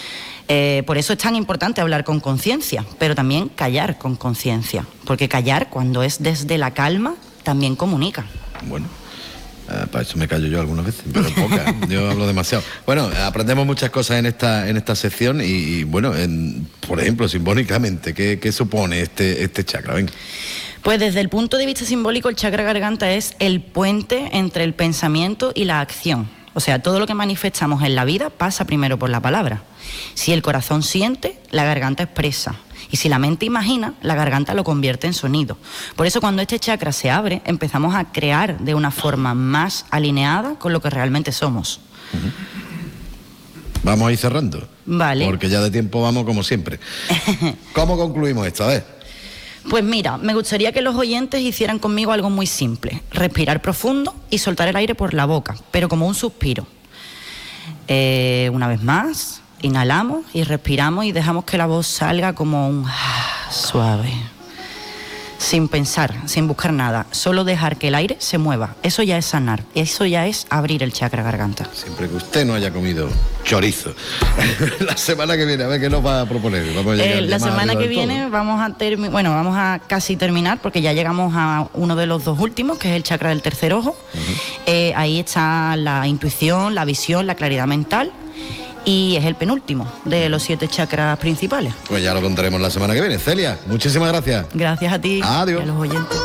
S18: Por eso es tan importante hablar con conciencia, pero también callar con conciencia, porque callar, cuando es desde la calma, también comunica.
S15: Bueno, para eso me callo yo algunas veces, pero pocas. Yo hablo demasiado. Bueno, aprendemos muchas cosas en esta sección y bueno, por ejemplo, simbólicamente, ¿qué supone este chakra? Venga.
S18: Pues desde el punto de vista simbólico, el chakra garganta es el puente entre el pensamiento y la acción. O sea, todo lo que manifestamos en la vida pasa primero por la palabra. Si el corazón siente, la garganta expresa. Y si la mente imagina, la garganta lo convierte en sonido. Por eso cuando este chakra se abre, empezamos a crear de una forma más alineada con lo que realmente somos.
S15: Vamos a ir cerrando.
S18: Vale.
S15: Porque ya de tiempo vamos como siempre. ¿Cómo concluimos esto? A ver.
S18: Pues mira, me gustaría que los oyentes hicieran conmigo algo muy simple. Respirar profundo y soltar el aire por la boca, pero como un suspiro. Una vez más, inhalamos y respiramos y dejamos que la voz salga como un suave. Sin pensar, sin buscar nada, solo dejar que el aire se mueva. Eso ya es sanar, eso ya es abrir el chakra garganta.
S15: Siempre que usted no haya comido chorizo. La semana que viene, a ver qué nos va a proponer. Vamos a
S18: la semana que viene vamos a casi terminar, porque ya llegamos a uno de los dos últimos, que es el chakra del tercer ojo. Ahí está la intuición, la visión, la claridad mental. Y es el penúltimo de los 7 chakras principales.
S15: Pues ya lo contaremos la semana que viene. Celia, muchísimas gracias.
S18: Gracias a ti.
S15: Adiós.
S18: Y a los oyentes.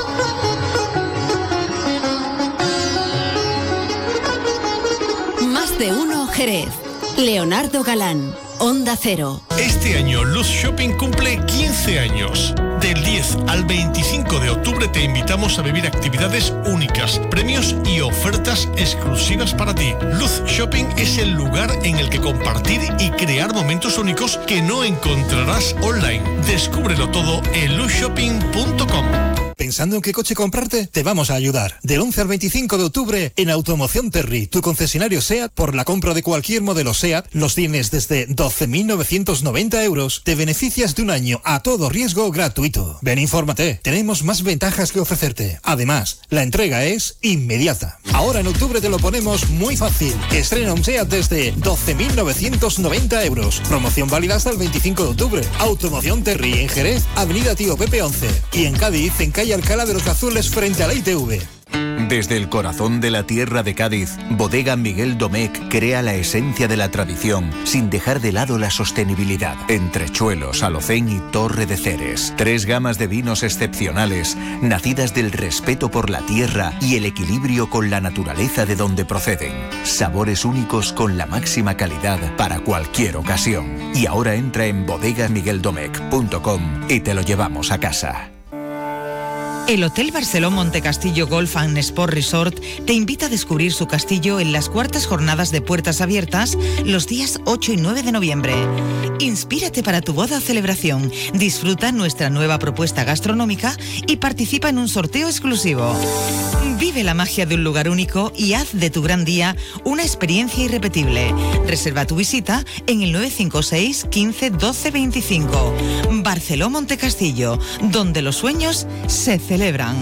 S3: Más de uno Jerez. Leonardo Galán, Onda Cero.
S23: Este año Luz Shopping cumple 15 años. Del 10 al 25 de octubre te invitamos a vivir actividades únicas, premios y ofertas exclusivas para ti. Luz Shopping es el lugar en el que compartir y crear momentos únicos que no encontrarás online. Descúbrelo todo en luzshopping.com.
S5: ¿Pensando en qué coche comprarte? Te vamos a ayudar. Del 11 al 25 de octubre en Automoción Terry, tu concesionario SEAT, por la compra de cualquier modelo SEAT, los tienes desde 12.990 euros. Te beneficias de un año a todo riesgo gratuito. Ven, infórmate. Tenemos más ventajas que ofrecerte. Además, la entrega es inmediata. Ahora en octubre te lo ponemos muy fácil. Estrena un SEAT desde 12.990 euros. Promoción válida hasta el 25 de octubre. Automoción Terry en Jerez, Avenida Tío Pepe 11. Y en Cádiz, en calle Alcalá de los Azules frente a la ITV.
S1: Desde el corazón de la tierra de Cádiz, Bodega Miguel Domecq crea la esencia de la tradición sin dejar de lado la sostenibilidad. Entrechuelos, Alocén y Torre de Ceres. 3 gamas de vinos excepcionales, nacidas del respeto por la tierra y el equilibrio con la naturaleza de donde proceden. Sabores únicos con la máxima calidad para cualquier ocasión. Y ahora entra en bodegamigueldomecq.com y te lo llevamos a casa.
S19: El Hotel Barceló Montecastillo Golf and Sport Resort te invita a descubrir su castillo en las 4ª jornadas de puertas abiertas los días 8 y 9 de noviembre. Inspírate para tu boda o celebración, disfruta nuestra nueva propuesta gastronómica y participa en un sorteo exclusivo. Vive la magia de un lugar único y haz de tu gran día una experiencia irrepetible. Reserva tu visita en el 956 15 12 25. Barceló Montecastillo, donde los sueños se celebran.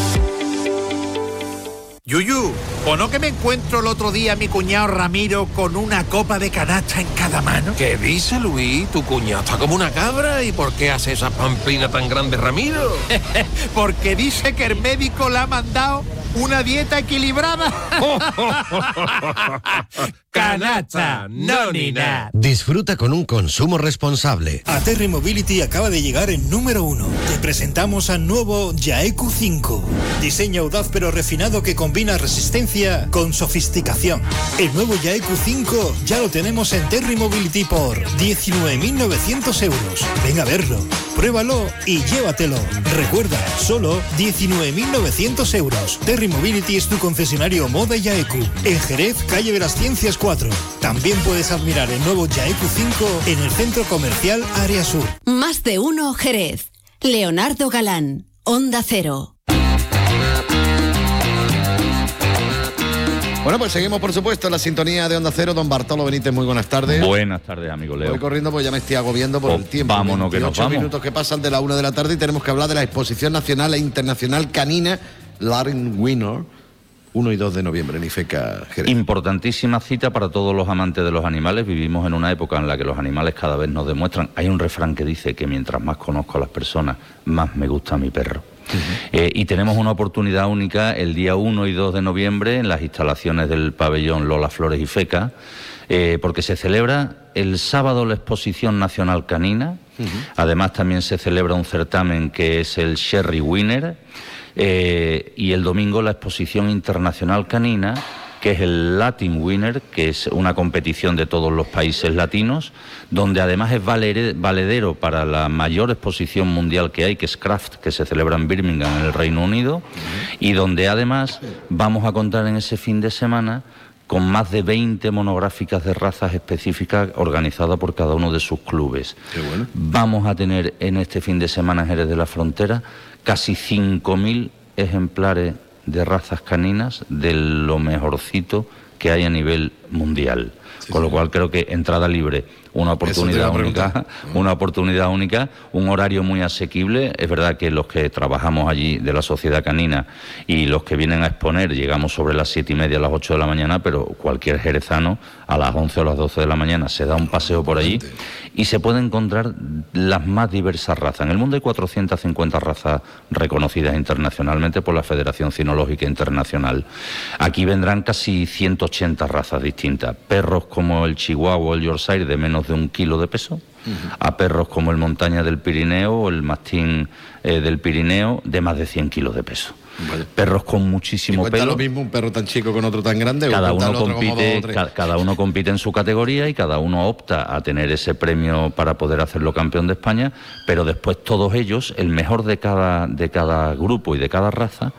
S20: Yuyu, ¿o no que me encuentro el otro día a mi cuñado Ramiro con una copa de canasta en cada mano?
S21: ¿Qué dice, Luis? Tu cuñado está como una cabra. ¿Y por qué hace esa pamplina tan grande, Ramiro?
S20: Porque dice que el médico le ha mandado una dieta equilibrada. Canasta, no ni nada.
S32: Disfruta con un consumo responsable.
S5: A Terry Mobility acaba de llegar el número 1. Te presentamos al nuevo Yaeku 5. Diseño audaz pero refinado que combina resistencia con sofisticación. El nuevo Yaeku 5 ya lo tenemos en Terry Mobility por 19.900 euros. Ven a verlo, pruébalo y llévatelo. Recuerda, solo 19.900 euros. Terry Mobility es tu concesionario Moda Yaeku. En Jerez, calle de las Ciencias 4. También puedes admirar el nuevo Yaeku 5 en el Centro Comercial Área Sur.
S3: Más de uno Jerez. Leonardo Galán, Onda Cero.
S15: Bueno, pues seguimos, por supuesto, en la sintonía de Onda Cero. Don Bartolo Benítez, muy buenas tardes.
S22: Buenas tardes, amigo Leo.
S15: Voy corriendo porque ya me estoy agobiando por el tiempo.
S22: Vámonos, que nos vamos.
S15: 8 minutos que pasan de la 1 de la tarde y tenemos que hablar de la Exposición Nacional e Internacional Canina Larry Winner 1 y 2 de noviembre en IFECA Jerez.
S2: Importantísima cita para todos los amantes de los animales. Vivimos en una época en la que los animales cada vez nos demuestran. Hay un refrán que dice que mientras más conozco a las personas, más me gusta mi perro. Y tenemos una oportunidad única el día 1 y 2 de noviembre en las instalaciones del pabellón Lola Flores IFECA, porque se celebra el sábado la Exposición Nacional Canina. Además también se celebra un certamen que es el Sherry Winner, y el domingo la Exposición Internacional Canina, que es el Latin Winner, que es una competición de todos los países latinos, donde además es valedero para la mayor exposición mundial que hay, que es Craft, que se celebra en Birmingham, en el Reino Unido, y donde además vamos a contar en ese fin de semana con más de 20 monográficas de razas específicas organizadas por cada uno de sus clubes.
S15: Qué bueno.
S2: Vamos a tener en este fin de semana en Jerez de la Frontera casi 5.000 ejemplares de razas caninas de lo mejorcito que hay a nivel mundial. Con lo cual creo que entrada libre, una oportunidad única, un horario muy asequible. Es verdad que los que trabajamos allí de la Sociedad Canina y los que vienen a exponer llegamos sobre las 7:30 a las 8 de la mañana, pero cualquier jerezano a las 11 o las 12 de la mañana se da un paseo por allí y se puede encontrar las más diversas razas. En el mundo hay 450 razas reconocidas internacionalmente por la Federación Cinológica Internacional. Aquí vendrán casi 180 razas distintas, perros como el Chihuahua o el Yorkshire de menos de 1 kilo de peso, a perros como el Montaña del Pirineo o el Mastín del Pirineo de más de 100 kilos de peso.
S15: Vale.
S2: Perros con muchísimo pelo.
S15: ¿Lo mismo un perro tan chico con otro tan grande?
S2: Cada uno compite en su categoría y cada uno opta a tener ese premio para poder hacerlo campeón de España, pero después todos ellos, el mejor de cada grupo y de cada raza,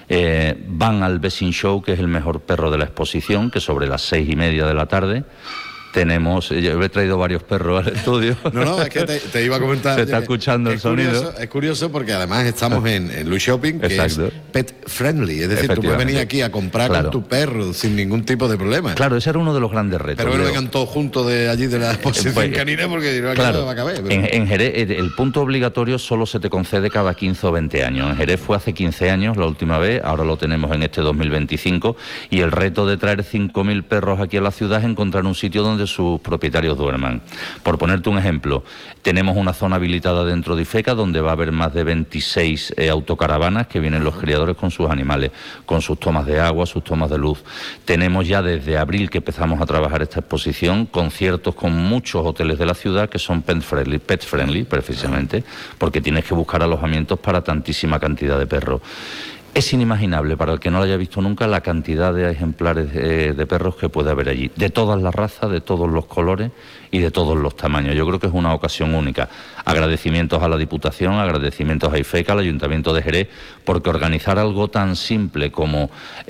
S2: van al Best in Show, que es el mejor perro de la exposición, que sobre las 6:30 de la tarde tenemos. Yo he traído varios perros al estudio.
S15: No, es que te iba a comentar.
S2: Se está escuchando el sonido.
S15: Es curioso porque además estamos en Lu Shopping, que
S2: Exacto.
S15: es pet friendly. Es decir, tú puedes venir aquí a comprar con tu perro sin ningún tipo de problema.
S2: Claro, ese era uno de los grandes retos.
S15: Pero no vengan todos juntos de allí de la exposición canina porque no va a caber. Pero...
S2: En Jerez el punto obligatorio solo se te concede cada 15 o 20 años. En Jerez fue hace 15 años la última vez, ahora lo tenemos en este 2025, y el reto de traer 5.000 perros aquí a la ciudad es encontrar un sitio donde sus propietarios duerman. Por ponerte un ejemplo, tenemos una zona habilitada dentro de IFECA donde va a haber más de 26 autocaravanas que vienen los criadores con sus animales, con sus tomas de agua, sus tomas de luz. Tenemos ya desde abril que empezamos a trabajar esta exposición, conciertos con muchos hoteles de la ciudad que son pet friendly precisamente, porque tienes que buscar alojamientos para tantísima cantidad de perros. Es inimaginable para el que no lo haya visto nunca la cantidad de ejemplares de perros que puede haber allí, de todas las razas, de todos los colores y de todos los tamaños. Yo creo que es una ocasión única. Agradecimientos a la Diputación, agradecimientos a IFECA, al Ayuntamiento de Jerez, porque organizar algo tan simple como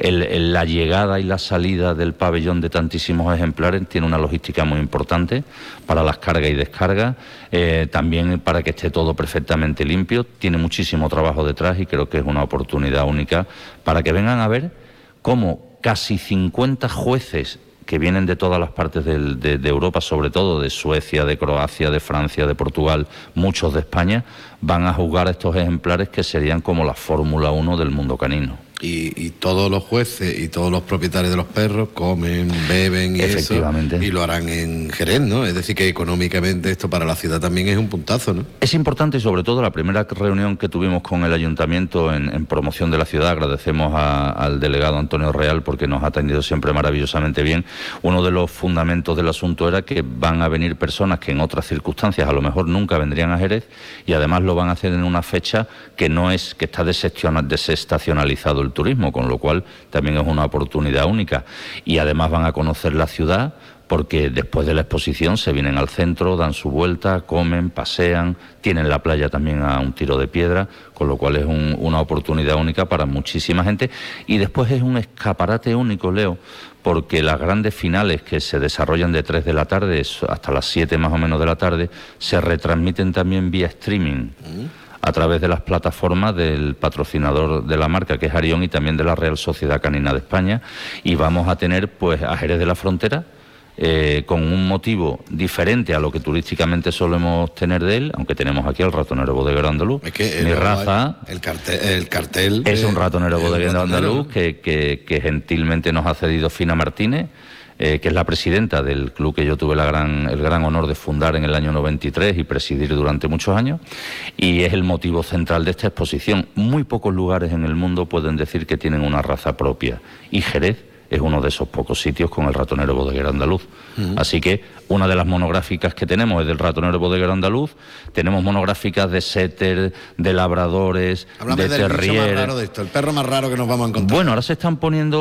S2: la llegada y la salida del pabellón de tantísimos ejemplares tiene una logística muy importante para las cargas y descargas, también para que esté todo perfectamente limpio. Tiene muchísimo trabajo detrás y creo que es una oportunidad única para que vengan a ver cómo casi 50 jueces que vienen de todas las partes de Europa, sobre todo de Suecia, de Croacia, de Francia, de Portugal, muchos de España, van a jugar a estos ejemplares que serían como la Fórmula 1 del mundo canino.
S15: Y todos los jueces y todos los propietarios de los perros comen, beben y
S2: Efectivamente.
S15: Eso, y lo harán en Jerez, ¿no? Es decir, que económicamente esto para la ciudad también es un puntazo, ¿no?
S2: Es importante y sobre todo la primera reunión que tuvimos con el Ayuntamiento en promoción de la ciudad, agradecemos al delegado Antonio Real porque nos ha atendido siempre maravillosamente bien. Uno de los fundamentos del asunto era que van a venir personas que en otras circunstancias a lo mejor nunca vendrían a Jerez y además lo van a hacer en una fecha que está desestacionalizado el turismo, con lo cual también es una oportunidad única. Y además van a conocer la ciudad porque después de la exposición se vienen al centro, dan su vuelta, comen, pasean, tienen la playa también a un tiro de piedra, con lo cual es una oportunidad única para muchísima gente. Y después es un escaparate único, Leo, porque las grandes finales que se desarrollan de 3 de la tarde hasta las 7 más o menos de la tarde se retransmiten también vía streaming a través de las plataformas del patrocinador de la marca, que es Arión, y también de la Real Sociedad Canina de España, y vamos a tener pues a Jerez de la Frontera con un motivo diferente a lo que turísticamente solemos tener de él, aunque tenemos aquí al ratonero bodeguero andaluz.
S15: Es que
S2: Mi raza
S15: el cartel
S2: es un ratonero bodeguero andaluz que gentilmente nos ha cedido Fina Martínez, que es la presidenta del club que yo tuve el gran honor de fundar en el año 93 y presidir durante muchos años, y es el motivo central de esta exposición. Muy pocos lugares en el mundo pueden decir que tienen una raza propia, y Jerez es uno de esos pocos sitios con el ratonero bodeguero andaluz. Así que una de las monográficas que tenemos es del ratonero bodeguero andaluz. Tenemos monográficas de setter, de labradores,
S15: Háblame
S2: de
S15: del bicho
S2: terrier.
S15: más raro de esto, el perro más raro que nos vamos a encontrar.
S2: Bueno, ahora se están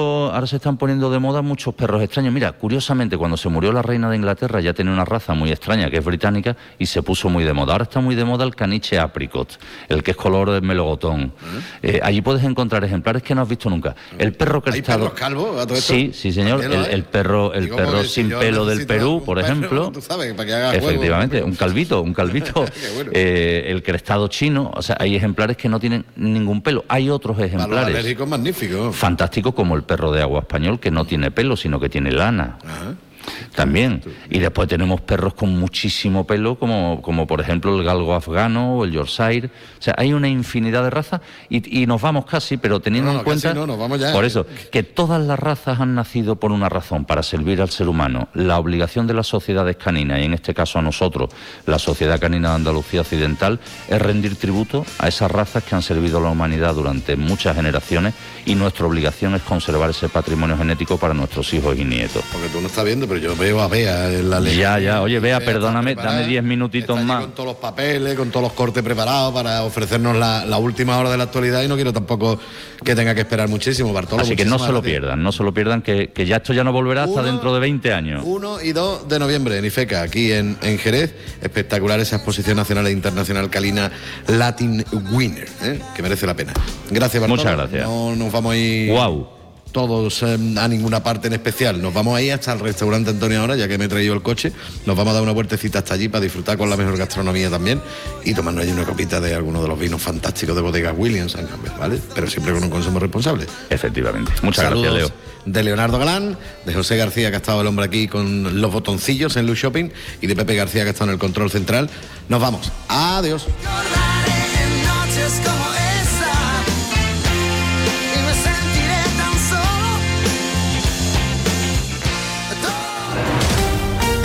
S2: poniendo de moda muchos perros extraños. Mira, curiosamente, cuando se murió la reina de Inglaterra ya tenía una raza muy extraña, que es británica, y se puso muy de moda. Ahora está muy de moda el caniche apricot, el que es color de melocotón. Allí puedes encontrar ejemplares que no has visto nunca. El perro crestado.
S15: ¿Hay perros calvos a todo esto?
S2: Sí, señor. El perro sin pelo del Perú, por ejemplo.
S15: Tú sabes, para que haga
S2: Efectivamente,
S15: juego.
S2: un calvito.
S15: Bueno.
S2: El crestado chino. O sea, hay ejemplares que no tienen ningún pelo. Hay otros
S15: Para los
S2: ejemplares
S15: alérgicos magníficos.
S2: fantásticos, como el perro de agua español, que no tiene pelo, sino que tiene lana. También. Y después tenemos perros con muchísimo pelo, como por ejemplo el galgo afgano o el Yorkshire. O sea, hay una infinidad de razas y nos vamos casi, pero teniendo en cuenta,
S15: nos vamos ya.
S2: por eso, que todas las razas han nacido por una razón, para servir al ser humano. La obligación de las sociedades caninas, y en este caso a nosotros, la Sociedad Canina de Andalucía Occidental, es rendir tributo a esas razas que han servido a la humanidad durante muchas generaciones, y nuestra obligación es conservar ese patrimonio genético para nuestros hijos y nietos.
S15: Porque tú no estás viendo, pero yo veo a Bea en la ley.
S2: Ya. Oye, Bea, perdóname, dame 10 minutitos
S15: Está allí
S2: más.
S15: con todos los papeles, con todos los cortes preparados para ofrecernos la última hora de la actualidad, y no quiero tampoco que tenga que esperar muchísimo, Bartolo.
S2: Así que no se lo
S15: muchísimas
S2: pierdan, que ya esto ya no volverá hasta
S15: Uno-
S2: dentro de 20 años.
S15: 1 y 2 de noviembre en IFECA, aquí en Jerez. Espectacular esa exposición nacional e internacional calina Latin Winner, que merece la pena. Gracias, Bartolo.
S2: Muchas gracias.
S15: No nos vamos a ir todos a ninguna parte en especial. Nos vamos a ir hasta el restaurante Antonio ahora, ya que me he traído el coche. Nos vamos a dar una vueltecita hasta allí para disfrutar con la mejor gastronomía también, y tomarnos allí una copita de alguno de los vinos fantásticos de Bodegas Williams & Campbell, ¿vale? Pero siempre con un consumo responsable.
S2: Efectivamente. Muchas
S15: Saludos
S2: gracias, Leo.
S15: De Leonardo Galán, de José García, que ha estado el hombre aquí con los botoncillos en Lu Shopping, y de Pepe García, que está en el control central. Nos vamos. Adiós.
S7: Noches como